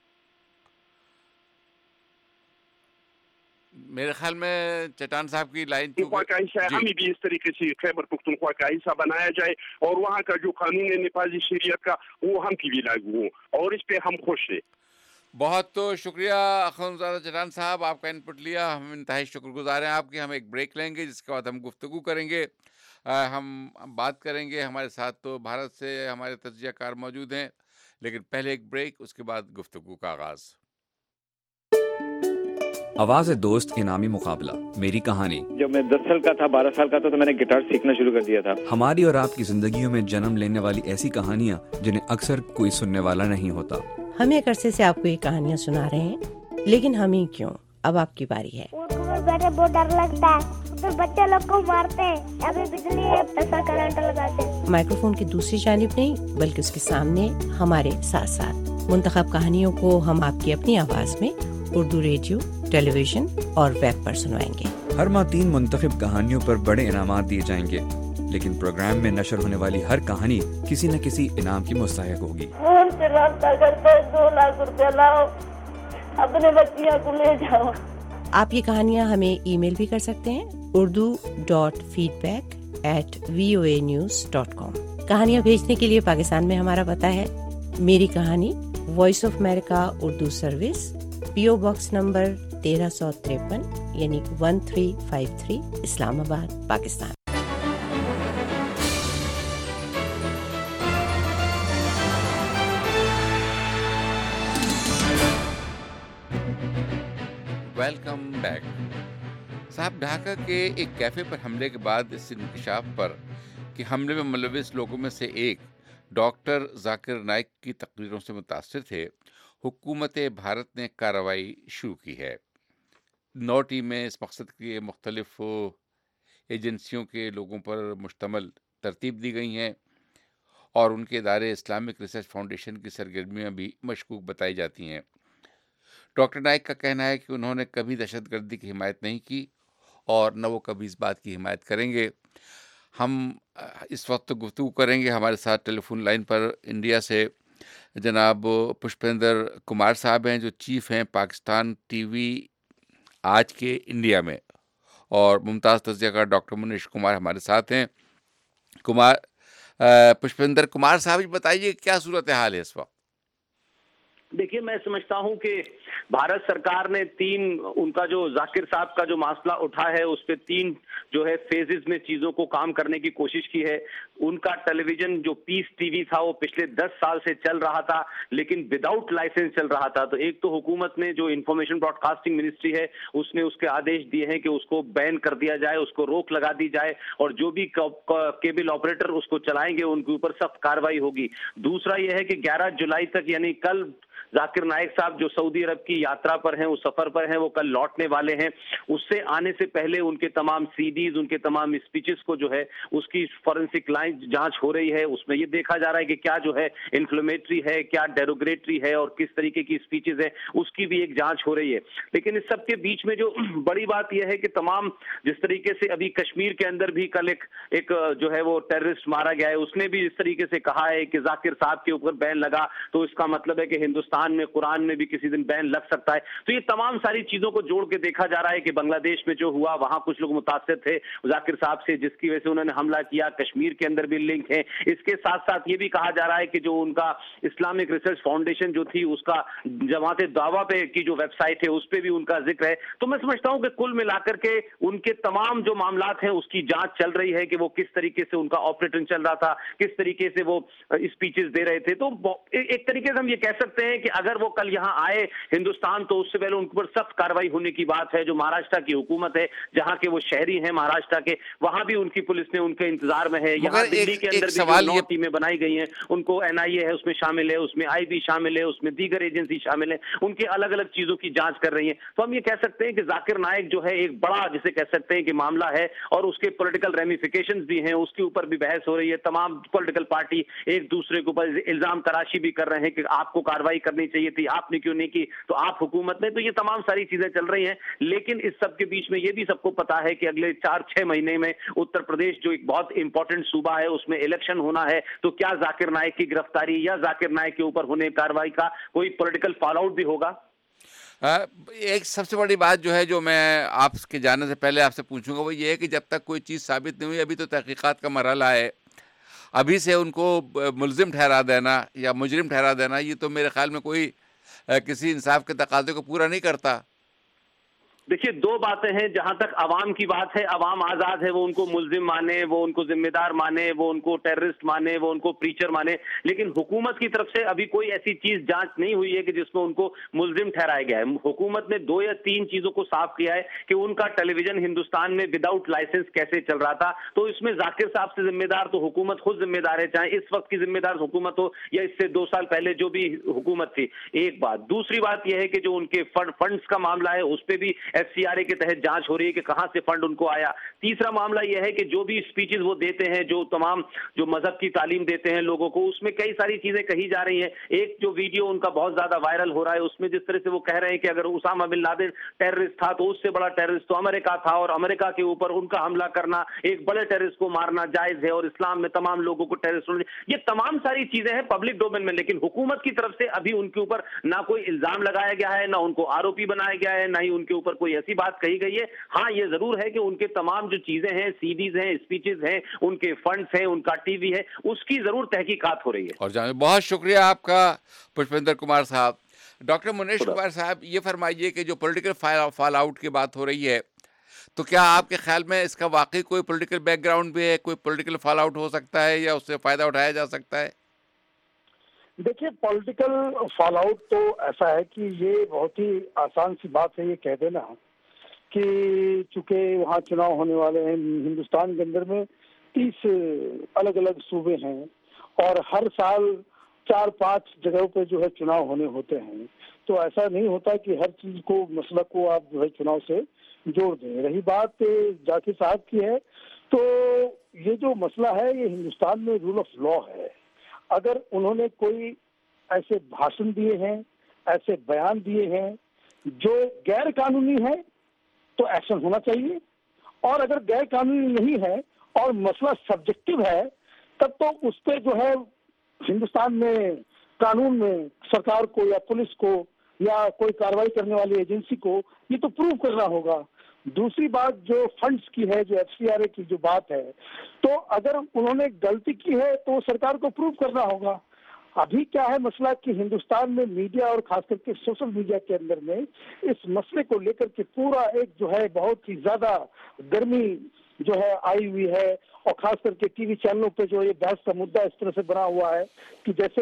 میرے خیال میں چٹان صاحب کی لائن کا حصہ ہے. ہمیں بھی اس طریقے سے خیبر پختونخوا کا حصہ بنایا جائے اور وہاں کا جو قانون ہے نفاذی شریعت کا وہ ہم کی بھی لاگو ہو، اور اس پہ ہم خوش ہیں. بہت تو شکریہ اخونزادہ چٹان صاحب، آپ کا انپٹ لیا، ہم انتہائی شکر گزار ہیں آپ کی. ہم ایک بریک لیں گے، جس کے بعد ہم گفتگو کریں گے، ہم بات کریں گے. ہمارے ساتھ تو بھارت سے ہمارے تجزیہ کار موجود ہیں، لیکن پہلے ایک بریک، اس کے بعد گفتگو کا آغاز. آواز دوست انعامی مقابلہ، میری کہانی. جب میں 10 سال کا تھا، 12 سال کا تھا، تو میں نے گٹار سیکھنا شروع کر دیا تھا. ہماری اور آپ کی زندگیوں میں جنم لینے والی ایسی کہانیاں جنہیں اکثر کوئی سننے والا نہیں ہوتا. ہم ایک عرصے سے آپ کو یہ کہانیاں سنا رہے ہیں، لیکن ہم ہی کیوں، اب آپ کی باری ہے. بیٹھے بہت ڈر لگتا ہے، پھر بچے لوگ کو مارتے ہیں، ابھی بجلی ہے ایسا کرنٹ لگاتے ہیں. مائکروفون کی دوسری جانب نہیں بلکہ اس کے سامنے ہمارے ساتھ ساتھ منتخب کہانیوں کو ہم آپ کی اپنی آواز میں اردو ریڈیو، ٹیلی ویژن اور ویب پر سنوائیں گے. ہر ماہ 3 منتخب کہانیوں پر بڑے انعامات دیے جائیں گے، لیکن پروگرام میں نشر ہونے والی ہر کہانی کسی نہ کسی انعام کی مستحق ہوگی. فون سے رابطہ کرتے 2 لاکھ روپے لاؤ، اپنے بچیاں کو لے جاؤ. آپ یہ کہانیاں ہمیں ای میل بھی کر سکتے ہیں، urdu.feedback@voanews.com. کہانیاں بھیجنے کے لیے پاکستان میں ہمارا پتہ ہے میری کہانی، voice of America Urdu service, PO box number 1353 یعنی 1353 اسلام آباد، پاکستان. Welcome back. صاحب، ڈھاکہ کے ایک کیفے پر حملے کے بعد اس انکشاف پر کہ حملے میں ملوث لوگوں میں سے ایک ڈاکٹر ذاکر نائک کی تقریروں سے متاثر تھے، حکومت بھارت نے کارروائی شروع کی ہے. 9 टीमें इस मकसद के मुख्तलिफ एजेंसियों के लोगों पर मुश्तमल तरतीब दी गई हैं और उनके इदारे इस्लामिक रिसर्च फाउंडेशन की सरगर्मियाँ भी मशकूक बताई जाती हैं। डॉक्टर नाइक का कहना है कि उन्होंने कभी दहशतगर्दी की हिमायत नहीं की और न वो कभी इस बात की हिमायत करेंगे। हम इस वक्त गुफ्तगू करेंगे, हमारे साथ टेलीफोन लाइन पर इंडिया से जनाब पुष्पेंद्र कुमार साहब हैं, जो चीफ़ हैं पाकिस्तान टीवी आज के इंडिया में, और मुमताज़ तज़ियाकार डॉक्टर मुनीश कुमार हमारे साथ हैं। पुष्पेंद्र कुमार साहब, बताइए क्या सूरत हाल है इस वक्त? देखिए, मैं समझता हूं कि भारत सरकार ने उनका जो जाकिर साहब का जो मसला उठा है उस पे 3 जो है फेजेस में चीजों को काम करने की कोशिश की है। उनका टेलीविजन जो पीस टीवी था वो पिछले 10 साल से चल रहा था, लेकिन विदाउट लाइसेंस चल रहा था। तो एक तो हुकूमत ने, जो इंफॉर्मेशन ब्रॉडकास्टिंग मिनिस्ट्री है, उसने उसके आदेश दिए हैं कि उसको बैन कर दिया जाए, उसको रोक लगा दी जाए, और जो भी केबल ऑपरेटर उसको चलाएंगे उनके ऊपर सख्त कार्रवाई होगी। दूसरा यह है कि 11 जुलाई तक, यानी कल, जाकिर नाइक साहब जो सऊदी अरब की यात्रा पर हैं, उस सफर पर हैं, वो कल लौटने वाले हैं। उससे आने से पहले उनके तमाम सीडीज, उनके तमाम स्पीचेस को जो है उसकी फॉरेंसिक लाइन जांच हो रही है। उसमें ये देखा जा रहा है कि क्या जो है इन्फ्लेमेटरी है, क्या डेरोगेटरी है, और किस तरीके की स्पीचेस है, उसकी भी एक जांच हो रही है। लेकिन इस सब के बीच में जो बड़ी बात यह है कि तमाम, जिस तरीके से अभी कश्मीर के अंदर भी कल एक जो है वो टेररिस्ट मारा गया है, उसने भी इस तरीके से कहा है कि जाकिर साहब के ऊपर बैन लगा तो इसका मतलब है कि हिंदुस्तान में, कुरान में भी किसी दिन बैन लग सकता है। तो ये तमाम सारी चीजों को जोड़ के देखा जा रहा है कि बांग्लादेश में जो हुआ, वहां कुछ लोग मुतासिर थे जाकिर साहब से, जिसकी वजह से उन्होंने हमला किया। कश्मीर के अंदर भी लिंक है। इसके साथ साथ ये भी कहा जा रहा है कि जो उनका इस्लामिक रिसर्च फाउंडेशन जो थी, उसका जमात दावा पे की जो वेबसाइट है, उस पर भी उनका जिक्र है। तो मैं समझता हूं कि कुल मिलाकर के उनके तमाम जो मामलात हैं उसकी जांच चल रही है कि वो किस तरीके से उनका ऑपरेशन चल रहा था, किस तरीके से वो स्पीचेस दे रहे थे। तो एक तरीके से हम ये कह सकते हैं कि अगर वो कल यहाँ आए हिंदुस्तान, तो उससे पहले उनके ऊपर सख्त कार्रवाई होने की बात है। जो महाराष्ट्र की हुकूमत है, जहाँ के वो शहरी हैं महाराष्ट्र के, वहां भी उनकी पुलिस ने उनके इंतजार में है। यहाँ दिल्ली के अंदर भी जो 9 टीमें बनाई गई हैं, उनको NIA है उसमें शामिल है, उसमें IB शामिल है, उसमें दीगर एजेंसी शामिल है, उनके अलग अलग चीजों की जांच कर रही है। तो हम ये कह सकते हैं कि जाकिर नाइक जो है एक बड़ा, जिसे कह सकते हैं कि मामला है, और उसके पॉलिटिकल रेमिफिकेशंस भी हैं, उसके ऊपर भी बहस हो रही है। तमाम पॉलिटिकल पार्टी एक दूसरे के ऊपर इल्जाम तराशी भी कर रहे हैं कि आपको कार्रवाई करनी चाहिए थी, आपने क्यों नहीं की, तो आप हुकूमत में। तो ये तमाम सारी चीजें चल रही हैं। लेकिन इस सब के बीच में ये भी सबको पता है कि अगले 4-6 महीने में उत्तर प्रदेश जो एक बहुत इंपॉर्टेंट सूबा है, उसमें इलेक्शन होना है। तो क्या जाकिर नाइक की गिरफ्तारी या जाकिर नाइक के ऊपर होने कार्रवाई का कोई पॉलिटिकल फॉलोआउट भी होगा? एक सबसे बड़ी बात जो है, जो मैं आपके जाने से पहले आपसे पूछूंगा, वो ये है कि जब तक कोई चीज़ साबित नहीं हुई, अभी तो तहकीकात का मरहला है, अभी से उनको मुल्जिम ठहरा देना या मुजरिम ठहरा देना, ये तो मेरे ख्याल में कोई किसी इंसाफ के तकाजे को पूरा नहीं करता। देखिए, 2 बातें हैं। जहां तक अवाम की बात है, अवाम आजाद है, वो उनको मुल्जिम माने, वो उनको जिम्मेदार माने, वो उनको टेररिस्ट माने, वो उनको प्रीचर माने। लेकिन हुकूमत की तरफ से अभी कोई ऐसी चीज जांच नहीं हुई है कि जिसमें उनको मुल्जिम ठहराया गया है। हुकूमत ने 2 या 3 चीजों को साफ किया है कि उनका टेलीविजन हिंदुस्तान में विदाउट लाइसेंस कैसे चल रहा था। तो इसमें जाकिर साहब से जिम्मेदार तो हुकूमत खुद जिम्मेदार है, चाहे इस वक्त की जिम्मेदार हुकूमत हो या इससे 2 साल पहले जो भी हुकूमत थी। एक बात। दूसरी बात यह है कि जो उनके फंड्स का मामला है, उस पर भी FCRA के तहत जांच हो रही है कि कहां से फंड उनको आया। तीसरा मामला यह है कि जो भी स्पीचेस वो देते हैं, जो तमाम जो मजहब की तालीम देते हैं लोगों को, उसमें कई सारी चीजें कही जा रही हैं। एक जो वीडियो उनका बहुत ज्यादा वायरल हो रहा है, उसमें जिस तरह से वो कह रहे हैं कि अगर उसामा बिन लादेन टेररिस्ट था तो उससे बड़ा टेररिस्ट तो अमेरिका था, और अमेरिका के ऊपर उनका हमला करना, एक बड़े टेररिस्ट को मारना जायज है, और इस्लाम में तमाम लोगों को टेररिस्ट, ये तमाम सारी चीजें हैं पब्लिक डोमेन में। लेकिन हुकूमत की तरफ से अभी उनके ऊपर ना कोई इल्जाम लगाया गया है, ना उनको आरोपी बनाया गया है, ना ही उनके ऊपर कोई ऐसी बात कही गई है। हाँ, ये जरूर है कि उनके तमाम जो चीजें हैं, सीडीज हैं, स्पीचेस हैं, उनके फंड्स हैं, उनका टीवी है, उसकी जरूर तहकीकात हो रही है। और जाने बहुत शुक्रिया आपका पुष्पेंद्र कुमार साहब। डॉक्टर मुनीश कुमार साहब, ये फरमाइए कि जो पॉलिटिकल फॉल आउट की बात हो रही है, तो क्या आपके ख्याल में इसका वाकई कोई पॉलिटिकल बैकग्राउंड भी है, कोई पॉलिटिकल फॉल आउट हो सकता है या उससे फायदा उठाया जा सकता है? देखिए, पॉलिटिकल फॉल आउट तो ऐसा है कि ये बहुत ही आसान सी बात है ये कह देना कि चूंकि वहाँ चुनाव होने वाले हैं। हिंदुस्तान के अंदर में 30 अलग अलग सूबे हैं और हर साल 4-5 जगहों पे जो है चुनाव होने होते हैं। تو ایسا نہیں ہوتا کہ ہر چیز کو مسئلہ کو آپ جو ہے چناؤ سے جوڑ دیں. رہی بات ذاکر صاحب کی ہے تو یہ جو مسئلہ ہے یہ ہندوستان میں رول آف لا ہے. اگر انہوں نے کوئی ایسے بھاشن دیے ہیں, ایسے بیان دیے ہیں جو غیر قانونی ہے تو ایکشن ہونا چاہیے, اور اگر غیر قانونی نہیں ہے اور مسئلہ سبجیکٹو ہے تب تو اس پہ جو ہے ہندوستان میں قانون میں سرکار کو یا پولیس کو یا کوئی کارروائی کرنے والی ایجنسی کو یہ تو پروو کرنا ہوگا. دوسری بات جو فنڈز کی ہے, جو FCRA کی جو بات ہے, تو اگر انہوں نے غلطی کی ہے تو سرکار کو پروو کرنا ہوگا. ابھی کیا ہے مسئلہ کہ ہندوستان میں میڈیا اور خاص کر کے سوشل میڈیا کے اندر میں اس مسئلے کو لے کر کے پورا ایک جو ہے بہت ہی زیادہ گرمی جو ہے آئی ہوئی ہے, اور خاص کر کے ٹی وی چینلوں پہ جو یہ بحث کا مدعا اس طرح سے بنا ہوا ہے کہ جیسے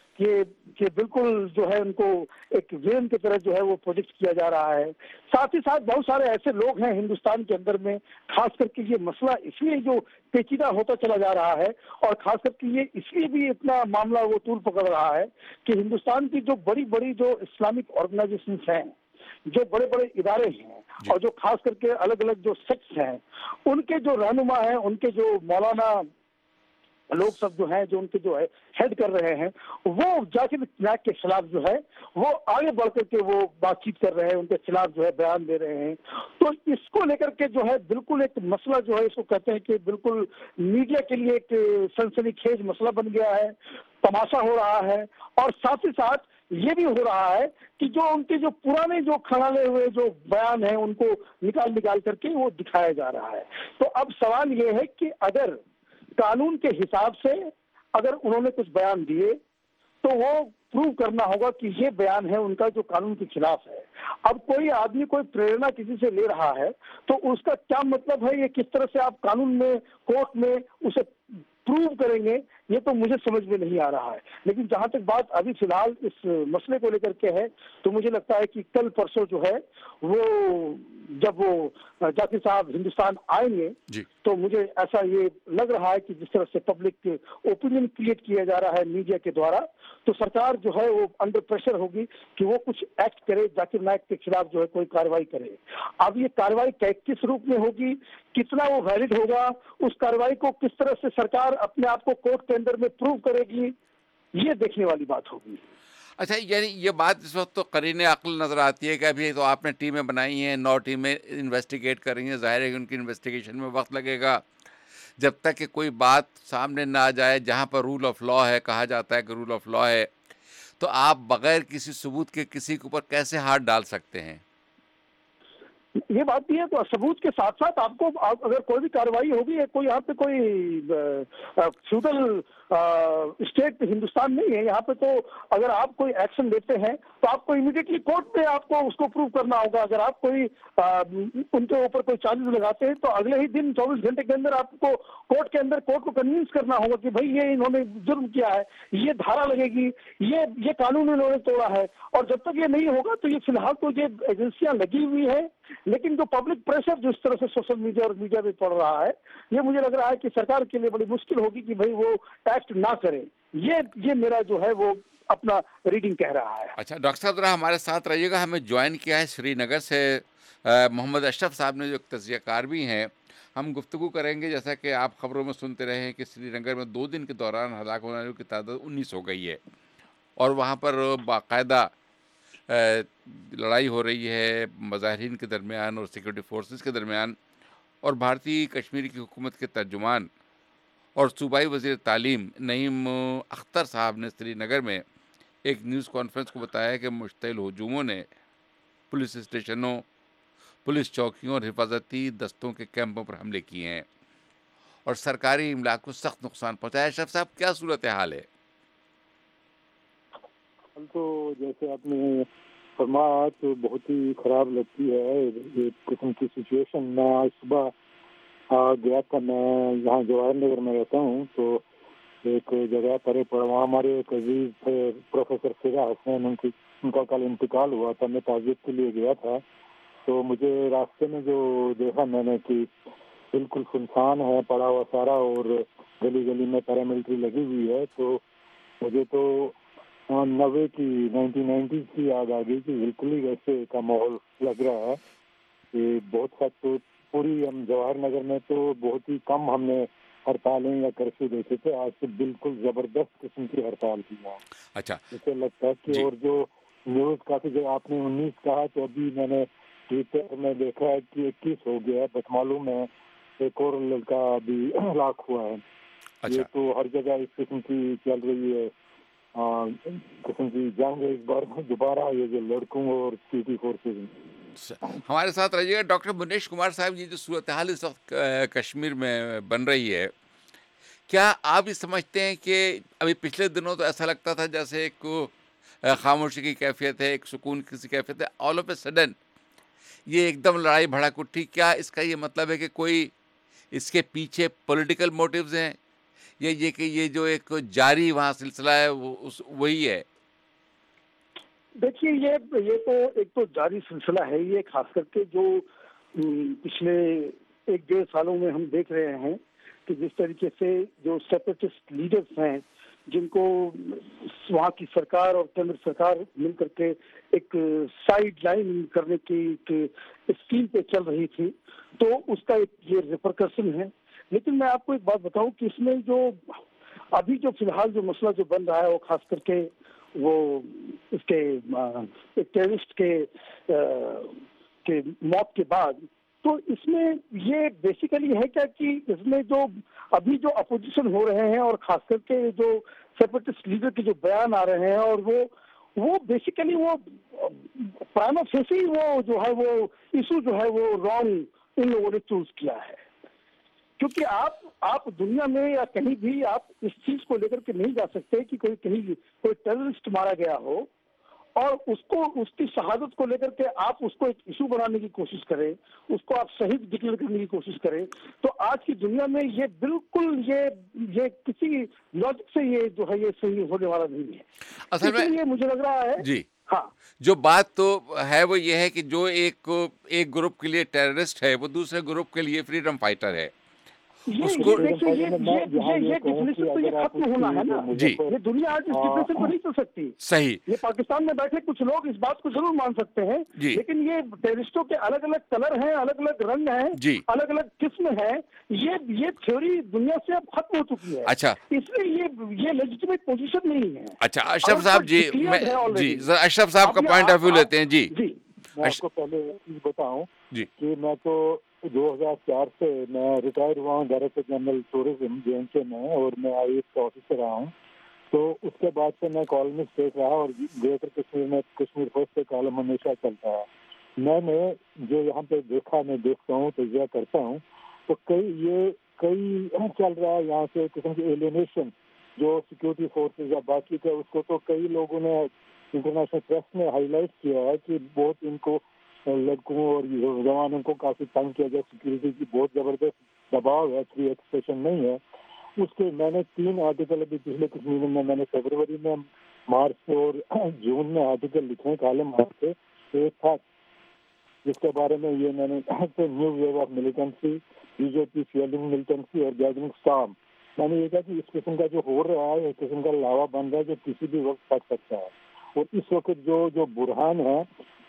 کہ بالکل جو ہے ان کو ایک ویلن کی طرح جو ہے وہ پروجیکٹ کیا جا رہا ہے. ساتھ ہی ساتھ بہت سارے ایسے لوگ ہیں ہندوستان کے اندر میں, خاص کر کے یہ مسئلہ اس لیے جو پیچیدہ ہوتا چلا جا رہا ہے اور خاص کر کے یہ اس لیے بھی اتنا معاملہ وہ طول پکڑ رہا ہے کہ ہندوستان کی جو بڑی بڑی جو اسلامک آرگنائزیشنز ہیں, جو بڑے بڑے ادارے ہیں اور جو خاص کر کے الگ الگ جو سیکٹس ہیں, ان کے جو رہنما ہیں, ان کے جو مولانا لوگ سب جو ہیں, جو ان کے جو ہے ہیڈ کر رہے ہیں, وہ ذاکر نائک کے خلاف جو ہے وہ آگے بڑھ کر کے وہ بات چیت کر رہے ہیں, ان کے خلاف جو ہے بیان دے رہے ہیں. تو اس کو لے کر کے جو ہے بالکل ایک مسئلہ جو ہے اس کو کہتے ہیں کہ بالکل میڈیا کے لیے ایک سنسنی خیز مسئلہ بن گیا ہے, تماشا ہو رہا ہے. اور ساتھ ہی ساتھ یہ بھی ہو رہا ہے کہ جو ان کے جو پرانے جو کھڑالے ہوئے جو بیان ہیں ان کو نکال کر کے وہ دکھایا جا رہا ہے. تو اب سوال یہ ہے کہ اگر قانون کے حساب سے اگر انہوں نے کچھ بیان دیے تو وہ پروو کرنا ہوگا کہ یہ بیان ہے ان کا جو قانون کے خلاف ہے. اب کوئی آدمی کوئی پریرنا کسی سے لے رہا ہے تو اس کا کیا مطلب ہے, یہ کس طرح سے آپ قانون میں کورٹ میں اسے پروو کریں گے, یہ تو مجھے سمجھ میں نہیں آ رہا ہے. لیکن جہاں تک بات ابھی فی الحال اس مسئلے کو لے کر کے ہے تو مجھے لگتا ہے کہ کل پرسوں جو ہے وہ جب وہ ذاکر صاحب ہندوستان آئیں گے تو مجھے ایسا یہ لگ رہا ہے کہ جس طرح سے پبلک اوپینین کریٹ کیا جا رہا ہے میڈیا کے دوارا, تو سرکار جو ہے وہ انڈر پریشر ہوگی کہ وہ کچھ ایکٹ کرے, ذاکر نائک کے خلاف جو ہے کوئی کارروائی کرے. اب یہ کارروائی کس روپ میں ہوگی, کتنا وہ ویلڈ ہوگا, اس کارروائی کو کس طرح سے سرکار اپنے آپ کو کورٹ کے اندر میں پروو کرے گی, یہ دیکھنے والی بات ہوگی. اچھا, یعنی یہ بات اس وقت تو قرین عقل نظر آتی ہے کہ ابھی تو آپ نے ٹیمیں بنائی ہیں, 9 ٹیمیں انویسٹیگیٹ کر رہی ہیں, ظاہر ہے کہ ان کی انویسٹیگیشن میں وقت لگے گا. جب تک کہ کوئی بات سامنے نہ آ جائے جہاں پر رول آف لا ہے, کہا جاتا ہے کہ رول آف لا ہے, تو آپ بغیر کسی ثبوت کے کسی کے اوپر کیسے ہاتھ ڈال سکتے ہیں؟ یہ بات بھی ہے. تو ثبوت کے ساتھ ساتھ آپ کو اگر کوئی بھی کارروائی ہوگی, کوئی یہاں پہ کوئی فیوڈل اسٹیٹ ہندوستان نہیں ہے یہاں پہ, تو اگر آپ کوئی ایکشن لیتے ہیں تو آپ کو امیڈیٹلی کورٹ میں آپ کو اس کو پروو کرنا ہوگا. اگر آپ کوئی ان کے اوپر کوئی چارجز لگاتے ہیں تو اگلے ہی دن 24 گھنٹے کے اندر آپ کو کورٹ کے اندر کورٹ کو کنوینس کرنا ہوگا کہ بھائی یہ انہوں نے جرم کیا ہے, یہ دھارا لگے گی, یہ قانون انہوں نے توڑا ہے. اور جب تک یہ نہیں ہوگا تو یہ فی الحال تو یہ ایجنسیاں لگی ہوئی ہیں, لیکن جو پبلک پریشر جس طرح سے سوشل میڈیا اور میڈیا میں پڑ رہا ہے, یہ مجھے لگ رہا ہے کہ سرکار کے لیے بڑی مشکل ہوگی کہ بھائی وہ ایکٹ نہ کرے. یہ میرا جو ہے وہ اپنا ریڈنگ کہہ رہا ہے. اچھا ڈاکٹر صاحب ذرا ہمارے ساتھ رہیے گا. ہمیں جوائن کیا ہے سری نگر سے محمد اشرف صاحب نے, جو ایک تجزیہ کار بھی ہیں. ہم گفتگو کریں گے, جیسا کہ آپ خبروں میں سنتے رہے ہیں کہ سری نگر میں 2 دن کے دوران ہلاک ہونے والوں کی تعداد 19 ہو گئی ہے, اور وہاں پر باقاعدہ لڑائی ہو رہی ہے مظاہرین کے درمیان اور سیکورٹی فورسز کے درمیان. اور بھارتی کشمیر کی حکومت کے ترجمان اور صوبائی وزیر تعلیم نعیم اختر صاحب نے سری نگر میں ایک نیوز کانفرنس کو بتایا کہ مشتعل ہجوموں نے پولیس اسٹیشنوں, پولیس چوکیوں اور حفاظتی دستوں کے کیمپوں پر حملے کیے ہیں اور سرکاری املاک کو سخت نقصان پہنچایا. اشرف صاحب, کیا صورتحال ہے؟ تو جیسے آپ نے فرمایا تو بہت ہی خراب لگتی ہے ایک قسم کی سچویشن. میں آج صبح گیا تھا, میں یہاں جواہر نگر میں رہتا ہوں, تو ایک جگہ پرے پڑا, وہاں ہمارے ایک عزیز تھے پروفیسر فضا حسین, ان کا کل انتقال ہوا تھا. میں تعزیت کے لیے گیا تھا, تو مجھے راستے میں جو دیکھا میں نے کہ بالکل سنسان ہے پڑا ہوا سارا, اور گلی گلی میں پیراملٹری لگی ہوئی ہے. تو مجھے تو 90 की 1990 की याद आ गई कि बिल्कुल ही वैसे का माहौल लग रहा है कि बहुत हद तो पूरी हम जवाहर नगर में तो बहुत ही कम हमने हड़तालें या कर्फ्यू देखे थे, आज तो बिल्कुल जबरदस्त किस्म की हड़ताल की है। अच्छा, इसे लगता है कि और जो न्यूज काफी जगह आपने 19 कहा तो अभी मैंने ट्विटर में देखा है कि 21 हो गया है, बस मालूम है एक और लड़का अभी हलाक हुआ है। अच्छा। ये तो हर जगह इस किस्म की चल रही है किस्म की जंग इस बार दोबारा, ये जो लड़कों और सिक्योरिटी फोर्सेज। हमारे साथ रहिएगा डॉक्टर मुनेश कुमार साहब। ये जो सूरत हाल इस वक्त कश्मीर में बन रही है, क्या आप ये समझते हैं कि अभी पिछले दिनों तो ऐसा लगता था जैसे एक खामोशी की कैफियत है, एक सुकून की सी कैफियत है, ऑल ऑफ ए सडन ये एकदम लड़ाई भड़क उठी। क्या इसका ये मतलब है कि कोई इसके पीछे पॉलिटिकल मोटिव्स हैं, ये कि ये जो एक जारी वहाँ सिलसिला है वो वही है? देखिए ये तो एक तो जारी सिलसिला है ये, खास करके जो पिछले 1-1.5 सालों में हम देख रहे हैं कि जिस तरीके से जो सेपरेटिस्ट लीडर्स हैं, जिनको वहाँ की सरकार और केंद्र सरकार मिलकर के एक साइड लाइन करने की एक स्कीम पे चल रही थी, तो उसका एक ये रिपरकशन है। लेकिन मैं आपको एक बात बताऊं कि इसमें जो अभी जो फिलहाल जो मसला जो बन रहा है वो खास करके वो इसके एक टेररिस्ट के मौत के बाद, तो इसमें ये बेसिकली है क्या कि इसमें जो अभी जो अपोजिशन हो रहे हैं और खास करके जो सेपरेटिस्ट लीडर के जो बयान आ रहे हैं, और वो बेसिकली वो प्राइमा फेसी वो जो है वो इशू जो है वो रॉन्ग इन लोगों ने चूज किया है। क्योंकि आप दुनिया में या कहीं भी आप इस चीज को लेकर के नहीं जा सकते कि कोई टेररिस्ट मारा गया हो और उसको उसकी शहादत को लेकर के आप उसको एक इशू बनाने की कोशिश करें, उसको आप शहीद डिक्लेयर करने की कोशिश करें, तो आज की दुनिया में ये बिल्कुल ये किसी लॉजिक से ये जो है ये सही होने वाला नहीं है। असल में ये मुझे लग रहा है जी, हाँ, जो बात तो है वो ये है कि जो एक ग्रुप के लिए टेररिस्ट है वो दूसरे ग्रुप के लिए फ्रीडम फाइटर है। उसको देखिए ये डिफिनेशन तो ये खत्म होना है ना जी। ये दुनिया आज इस डिफिनेशन पर नहीं चल सकती। सही। ये पाकिस्तान में बैठे कुछ लोग इस बात को जरूर मान सकते हैं, लेकिन ये टेररिस्टों के अलग अलग कलर हैं, अलग अलग रंग हैं, अलग अलग किस्म है, ये थ्योरी दुनिया से अब खत्म हो चुकी है। अच्छा, इसलिए ये लेजिटिमेट पोजीशन नहीं है। अच्छा अशरफ साहब जी, अशरफ साहब का पॉइंट ऑफ व्यू लेते हैं जी। मैं आपको पहले चीज बताऊं कि मैं तो 2004 से मैं रिटायर हुआ हूँ डायरेक्टर जनरल टूरिज्म JNK में, और मैं IAS का ऑफिसर रहा हूँ। तो उसके बाद से मैं कॉलमिस्ट देख रहा और ग्रेटर कश्मीर में कश्मीर फर्स्ट पे कॉलम हमेशा चलता है। मैंने जो यहाँ पे देखा, मैं देखता हूँ, तजिया करता हूँ, तो कई चल रहा है यहाँ से किस्म की एलियनेशन जो सिक्योरिटी फोर्सेज या बाकी का, उसको तो कई लोगों ने इंटरनेशनल प्रेस में हाईलाइट किया है कि बहुत इनको लड़कों और जवानों को काफी तंग किया जाए, सिक्योरिटी की बहुत जबरदस्त दबाव है, फ्री एक्सप्रेशन नहीं है। उसके मैंने 3 आर्टिकल अभी पिछले कुछ महीनों में मैंने फरवरी में, मार्च और जून में आर्टिकल लिखे हैं कॉलम के। एक था जिसके बारे में ये मैंने new wave of militancy, BJP fueling militancy और गैदरिंग स्टॉर्म। मैंने ये कहा कि इस किस्म का जो हो रहा है, एक किस्म का लावा बन रहा है जो किसी भी वक्त फट सकता है। और इस वक्त जो बुरहान है,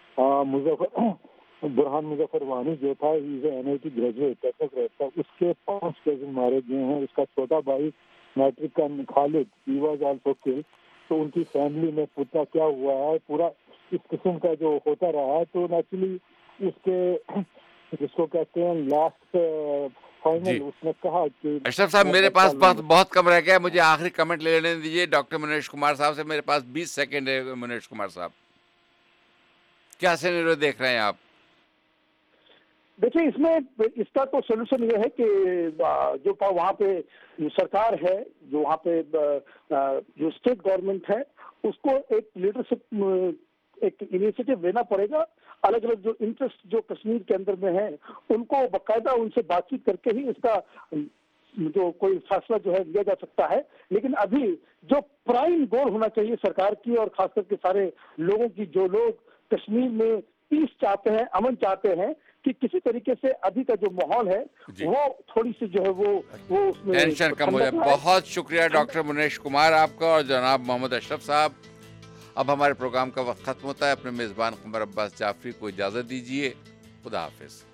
बुरहान मुजफ्फर वानी जो था, NIT ग्रेजुएट टेक्निक रहता, उसके 5 कजिन मारे गए हैं। उसका छोटा भाई मैट्रिक का Khalid, he was also killed. तो उनकी फैमिली में पूछा क्या हुआ है, पूरा इस किस्म का जो होता रहा है। तो नेचुरली उसके जिसको कहते हैं लास्ट फाइनल, उसने कहा कि अशरफ साहब मेरे पास बहुत कम रह गया, मुझे आखिरी कमेंट ले लेने दीजिए डॉक्टर मुनेश कुमार साहब से। मेरे पास 20 सेकंड है। मुनेश कुमार साहब, क्या सिनेरियो देख रहे हैं आप? देखिए इसमें इसका तो सोल्यूशन ये है कि जो वहाँ पे सरकार है, जो वहाँ पे जो स्टेट गवर्नमेंट है, उसको एक लीडरशिप, एक इनिशिएटिव लेना पड़ेगा। अलग अलग जो इंटरेस्ट जो कश्मीर के अंदर में है, उनको बाकायदा उनसे बातचीत करके ही इसका जो कोई फैसला जो है लिया जा सकता है। लेकिन अभी जो प्राइम गोल होना चाहिए सरकार की और खास करके सारे लोगों की, जो लोग कश्मीर में पीस चाहते हैं, अमन चाहते हैं, कि किसी तरीके से अभी का जो माहौल है वो थोड़ी सी जो है वो उसमें टेंशन कम हो जाए। बहुत शुक्रिया डॉक्टर मुनेश कुमार आपका और जनाब मोहम्मद अशरफ साहब। اب ہمارے پروگرام کا وقت ختم ہوتا ہے. اپنے میزبان قمر عباس جعفری کو اجازت دیجیے. خدا حافظ.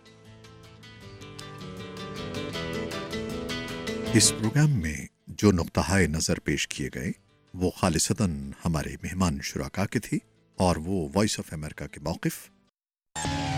اس پروگرام میں جو نقطۂ نظر پیش کیے گئے وہ خالصتاً ہمارے مہمان شرکاء کے تھی اور وہ وائس آف امریکہ کے موقف